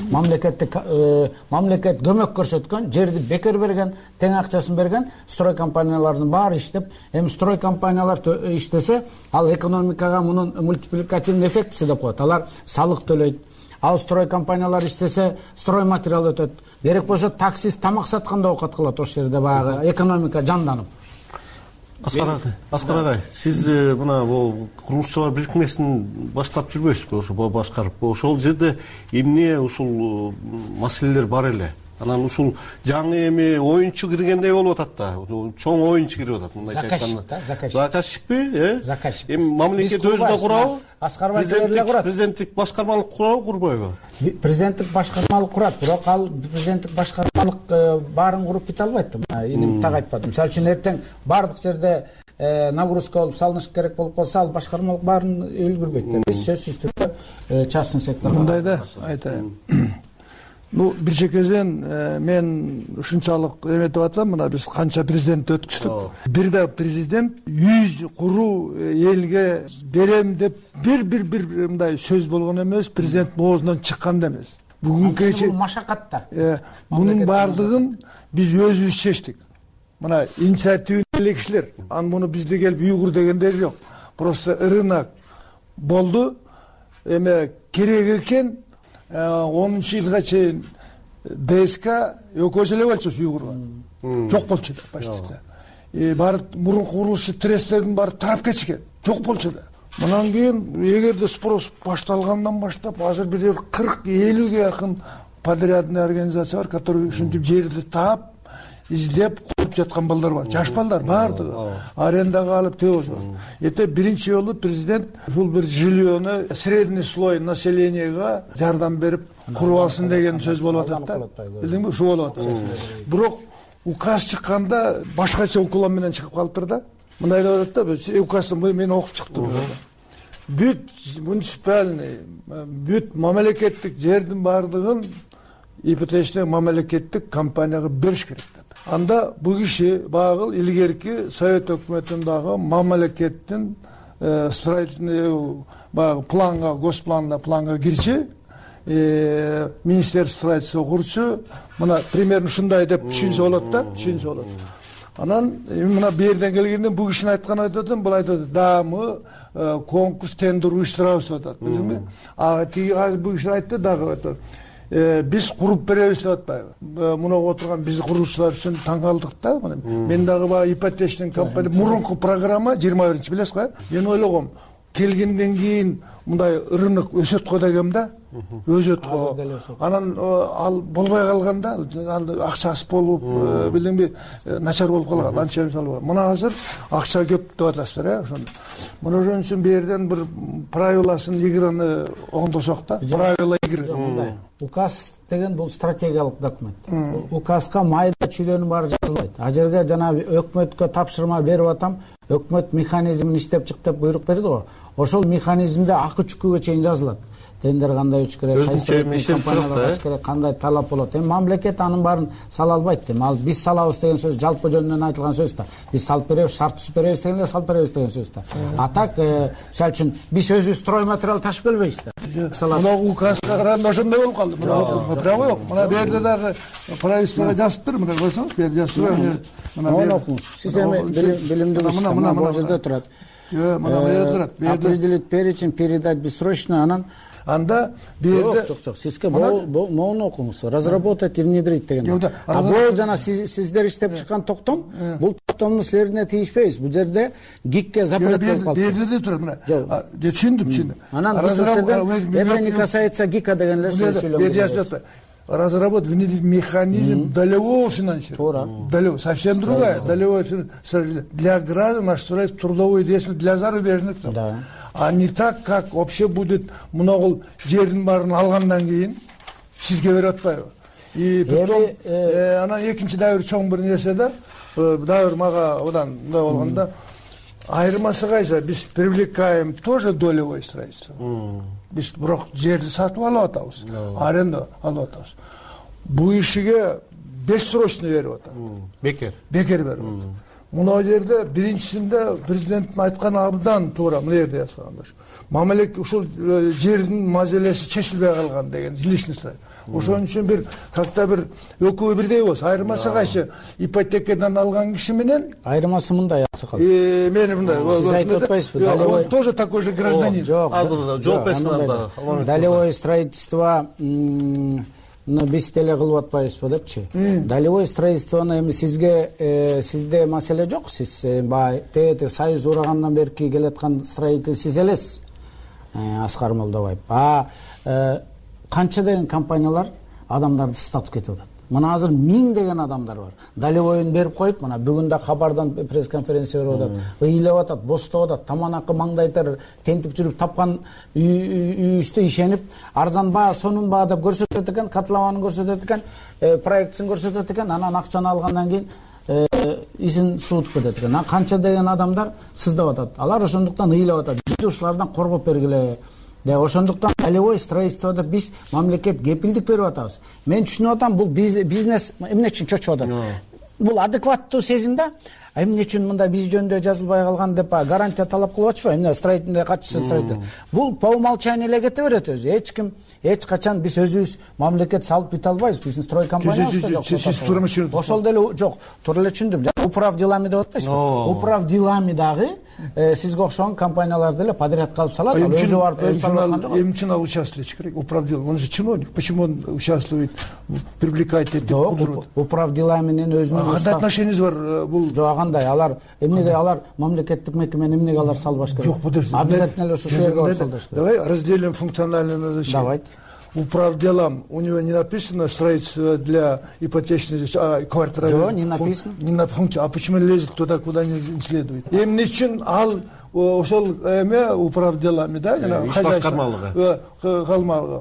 Мамлекет көмөк көрсөткөн, жерди бекер берген, тең акчасын берген, строй компаниялардын баары иштеп, эми строй компаниялар иштесе, ал экономикага мунун мультипликативный эффектиси деп коет. Алар салык төлөйт. Ал строй компаниялар иштесе, строй материал өтөт. Керек болсо таксист тамак сатканда оокат кылат, ошол жерде баягы экономика жанданып. Аскар агай, сиз мына бул курулушчулар бирикмесин баштап жүрбөйсүзбү, ошо башкарып? Ошол жерде эмне ушул маселелер бар эле? Анан ушул жаңы эми оюнчу киргендей болуп атат да. Чоң оюнчу кирип атат, мындайча айтканда. Заказчикпи? Заказчик. Эми мамлекет өзү да курабы? Аскарбай эле курат. Президенттик башкармалык курабы, курбайбы? Президенттик башкармалык курат, бирок ал президенттик башкармалык баарын куруп кете албайт да. Иним так айтпадым. Мисалы үчүн эртең бардык жерде нагрузка болуп салыныш керек болуп калса, ал башкармалык баарын үлгүрбөйт. Биз сөзсүз түрдө частный секторго мындай да айтайын. Бир чекеден мен ушунчалык эметип атам, мына биз канча президент өткүздүк. Бир да президент 100 куруу элге берем деп бир мындай сөз болгон эмес, президенттин оозунан чыккан да эмес. Бүгүнкү машакатта. Мунун бардыгын биз өзүбүз чечтик. Мына инициативный эле кишилер, анан муну бизде келип уйгур дегендер жок. Просто рынок болду. Эме керек экен 10-жылга чейин ДСК экөөсү эле болчу уйгурга. Жок болчу да баштыкта. Баары мурунку курулушу трестердин баары тарап кетишкен. Жок болчу да. Мындан кийин эгерде спрос башталгандан баштап азыр бир 40-50ге жакын подрядный организация бар, которые ушинтип жерди таап, издеп куруп жаткан балдар бар. Жаш балдар баардыгы арендага алып төбөсү. Эте биринчи жолу президент ушул бир жильону средний слой населенияга жардам берип куруп алсын деген сөз болуп атат да. Билдиңби? Ушул болуп атат. Бирок указ чыкканда башкача уклон менен чыгып калыптыр да. Мындай деп атат да, указды мен окуп чыктым. Бүт муниципальный, бүт мамлекеттик жердин баардыгын ипотечный мамлекеттик компанияга бериш керек деп. Анда бул киши багыл илгерки Совет өкмөтүндөгү мамлекеттин строительный планга, госпланда планга кирчи, министерство строительства курчу, мына примерно ушундай деп түшүнсө болот да, түшүнсө болот. Анан мына бу жерден келгенде бул кишинин айтканы айтып атам, бул айтып атат, да мы конкурс тендер уюштурабыз деп атат, билдиңби? Тиги азыр бул киши айтты дагы айтат. Биз куруп беребиз деп атпайбы? Мына отурган биз курушчулар үчүн таң калдык да. Мен дагы баягы ипотечный компания мурунку программа 21-чи билесиз го? Мен ойлогом, келгенден кийин мындай рынок өсөт го дегем да. Өсөт го. Анан ал болбой калганда, акчасы болуп, билдиңби, начар болуп калган. Анча мисалы. Мына азыр акча көп деп атасыздар, ошондо. Мына ошон үчүн бу жерден бир правиласын играны оңдосок да. Правила игры. Указ деген бул стратегиялык документ. Указга майда чүйдөнүн баары жазылбайт. А жерге жанагы өкмөткө тапшырма берип атам, өкмөт механизмин иштеп чык деп буйрук берди го. Ошол механизмде акы чүкүүгө чейин жазылат. Тендер кандай өчүш керек, кандай талап болот. Эми мамлекет анын баарын сала албайт. Ал биз салабыз деген сөз жалпы жөнүнөн айтылган сөз да. Биз салып беребиз, шарт түзүп беребиз дегенде салып беребиз деген сөз да. А так, мисалы үчүн биз өзүбүз строй материал ташып келбейбиз да. Мына указга караганда ошондой болуп калды. Прямо жок. Мына бу жерде дагы правительствого жазып бер, мына көрсөңүз, бу жерде жазып бер. Мына окуңуз. Сиз эми билимдүүсүз. Мына бул жерде турат. Жок, мына бу жерде турат. Определить перечень, передать бессрочно, анан анда бу жерде жок, сизге моуну окуңуз. Разработать и внедрить деген. А бул жана сиздер иштеп чыккан токтом, бул токтомдун силердине тийишпейбиз. Бул жерде ГИКке запрет болуп калды. Бу жерде турат, мына. Түшүндүм. Анан бул жерде это не касается ГИКа деген эле сөйлөп. разработать внедрить механизм долевого финансирования. Долевого, совсем другая. Долевое финансирование для граждан осуществляет трудовую деятельность для зарубежных. А не так, как вообще будет много жердің барын алғандан кейін сізге беріп атпайбы. И потом ана екінші дәуір чоң бір нәрсе да, дәуір маға одан да болғанда айырмасы қайсы, біз привлекаем тоже долевое строительство. Біз бірақ жерді сатып алып атабыз, аренда алып атабыз. Бұл ішіге бессрочно беріп атады. Бекер беріп атады. Мына жерде биринчисинде президенттин айткан абдан туура мына жерде жазылган. Мамлекет ушул жердин маселеси чечилбей калган деген жилищный строй. Ошон үчүн бир как-то бир экөө бирдей болсо, айырмасы кайсы ипотекадан алган киши менен айырмасы мындай аксакал. Мени мындай. Сиз айтып атпайсызбы? Он тоже такой же гражданин. Азыр жооп берсин. Долевое строительство биз деле кылып атпайбызбы депчи. Долевое строительствону эми сизде маселе жок. Сиз баягы союз урагандан берки келаткан строитель сиз элесиз, Аскар Молдобаев. Канча деген компаниялар адамдарды сатып кетип атат. Мына азыр 1000 деген адамдар бар. Долевойун берип коюп, мына бүгүн да кабардан пресс-конференция берип атат. Ыйлап атат, бостоп атат, таманакы маңдайтыр тентип жүрүп тапкан үйүстө ишенип, арзан баа, сонун баа деп көрсөтөт экен, катламанын көрсөтөт экен, проектсин көрсөтөт экен, анан акчаны алгандан кийин исин суутуп кетет экен. Канча деген адамдар сыздап атат. Алар ошондуктан ыйлап атат. Биз ушулардан коргоп бергиле. Ошондуктан долевое строительстводо биз мамлекет кепилдик берип атабыз. Мен түшүнүп атам, бул бизнес эмне үчүн чочуп атат? Бул адекваттуу сезим да. Эмне үчүн мындай биз жөнүндө жазылбай калган деп гарантия талап кылып атышпайбы? Эмне строительный катчысы строитель. Бул по умолчанию эле кете берет өзү. Эч ким эч качан биз өзүбүз мамлекет салып бите албайбыз. Биздин строй компаниябыз жок. Ошол деле жок. Туура эле түшүндүм. Управ делами деп атпайсызбы? Управ делами дагы сизге окшогон компаниялар деле подрядка алып салат. Өзү барып өзү салат. Эмчина участвовать керек. Управ делами. Он же чиновник. Почему он участвует, привлекает эти кудруд? Управ делами менен өзүнүн кандай отношениеңиз бар бул? Жок, андай. Алар эмнеге алар мамлекеттик мекемени эмнеге алар салбаш керек? Жок, подожди. Обязательно эле ошол жерге салдыш керек. Давай разделим функциональное назначение. Давайте. Управделам, у него не написано строительство для ипотечной квартиры. Жо, не написано. А почему лезет туда, куда не следует? Эмне үчүн ал ошол эме управделами, да, хозяйство калмалыгы.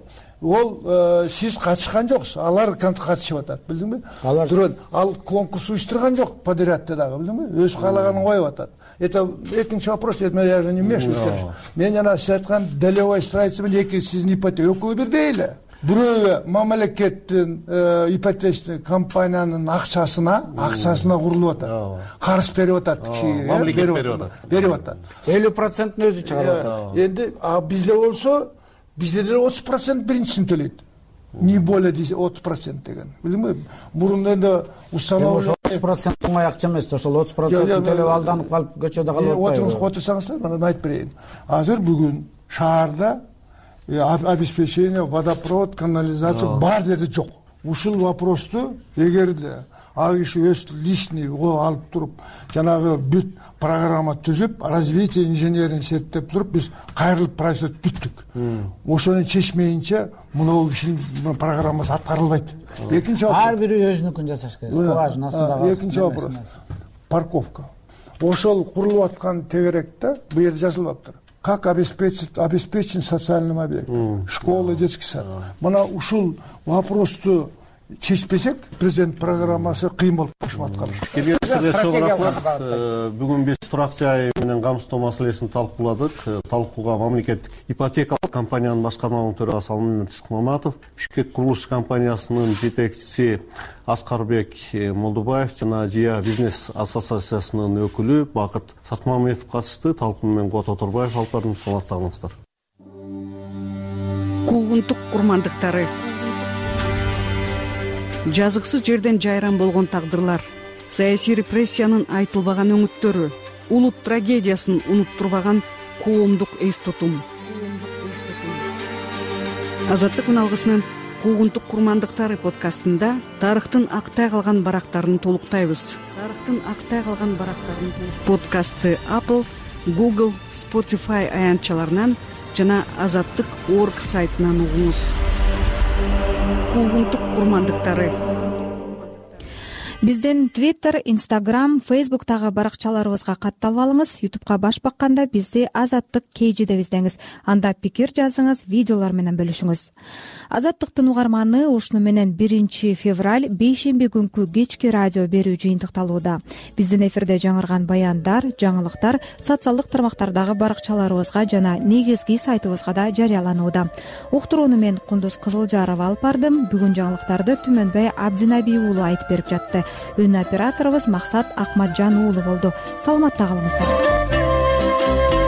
Ол сиз катышкан жоксуз, алар катышып атат, билдиңби? Ал конкурс уюштурган жок подрядты дагы, билдиңби? Өз каалаганын коюп атат. Это экинчи вопрос, я же не вмешиваюсь, конечно. Мен жана сиз айткан долевое строительство эки сиздин ипотека экөө бирдей эле. Бирөө мамлекеттин ипотечный компаниянын акчасына курулуп атат. Карыз берип атат кишиге. Мамлекет берип атат. 50% өзү чыгарып атат. Энди бизде болсо, бизде деле 30% биринчисин төлөйт. Не более 30% деген. Билдиңби? Мурун энди установление 30% оңой акча эмес, ошол 30% төлөп алданып калып көчөдө калып атпайбы? Отурсаңыздар, мына айтып берейин. Азыр бүгүн шаарда обеспечение, водопровод, канализация бар жерде жок. Ушул вопросту эгерде ал киши өз личный алып туруп, жанагы бүт программа түзүп, развитие инженерин сеттеп туруп, биз кайрылып проект бүттүк. Ошону чечмейинче мына кишинин программасы аткарылбайт. Экинчи вопрос. Ар бири өзүнүкүн жасаш керек. Скважинасында. Экинчи вопрос. Парковка. Ошол курулуп аткан тегеректе бу жерде жазылбаптыр. Как обеспечен социальным объектом? Школа, детский сад. Мына ушул вопросту чечпесек, президент программасы кыйын болуп калышы аткарыш. Келгенсизге чоң рахмат. Бүгүн биз турак жай менен камсыздоо маселесин талкууладык. Талкууга мамлекеттик ипотекалык компаниянын башкарма төрагасы Алмамет Маматов, Бишкек курулуш компаниясынын жетекчиси Аскарбек Молдобаев жана Жия бизнес ассоциациясынын өкүлү Бакыт Сартмамбетов катышты. Талкуу менен Кот Оторбаев алып бардым. Саламаттаңыздар. Куугунтук курмандыктары. Жазыксыз жерден жайран болгон тагдырлар, саясий репрессиянын айтылбаган өңүттөрү, улут трагедиясын унуттурбаган коомдук эс тутум. Азаттык үналгысынын Куугунтук курмандыктары подкастында тарыхтын актай калган барактарын толуктайбыз. Подкастты Apple, Google, Spotify аянтчаларынан жана Азаттык.org сайтынан угуңуз. коомдук курмандыктары. Биздин Twitter, Instagram, Facebook'тагы баракчаларыбызга катталып алыңыз. YouTube'га баш бакканда бизди Азаттык KG деп издеңиз. Анда пикир жазыңыз, видеолор менен бөлүшүңүз. Азаттыктын угарманы ушуну менен 1 февраль бейшемби күнкү кечки радио берүү жыйынтыкталууда. Биздин эфирде жаңырган баяндар, жаңылыктар социалдык тармактардагы баракчаларыбызга жана негизги сайтыбызга да жарыяланууда. Уктурууну мен Кундуз Кызылжарова алып бардым. Бүгүн жаңылыктарды Түмөнбай Абдинаби уулу айтып берип жатты. Өн операторубуз Максат Акматжан уулу болду. Саламатта калыңыздар.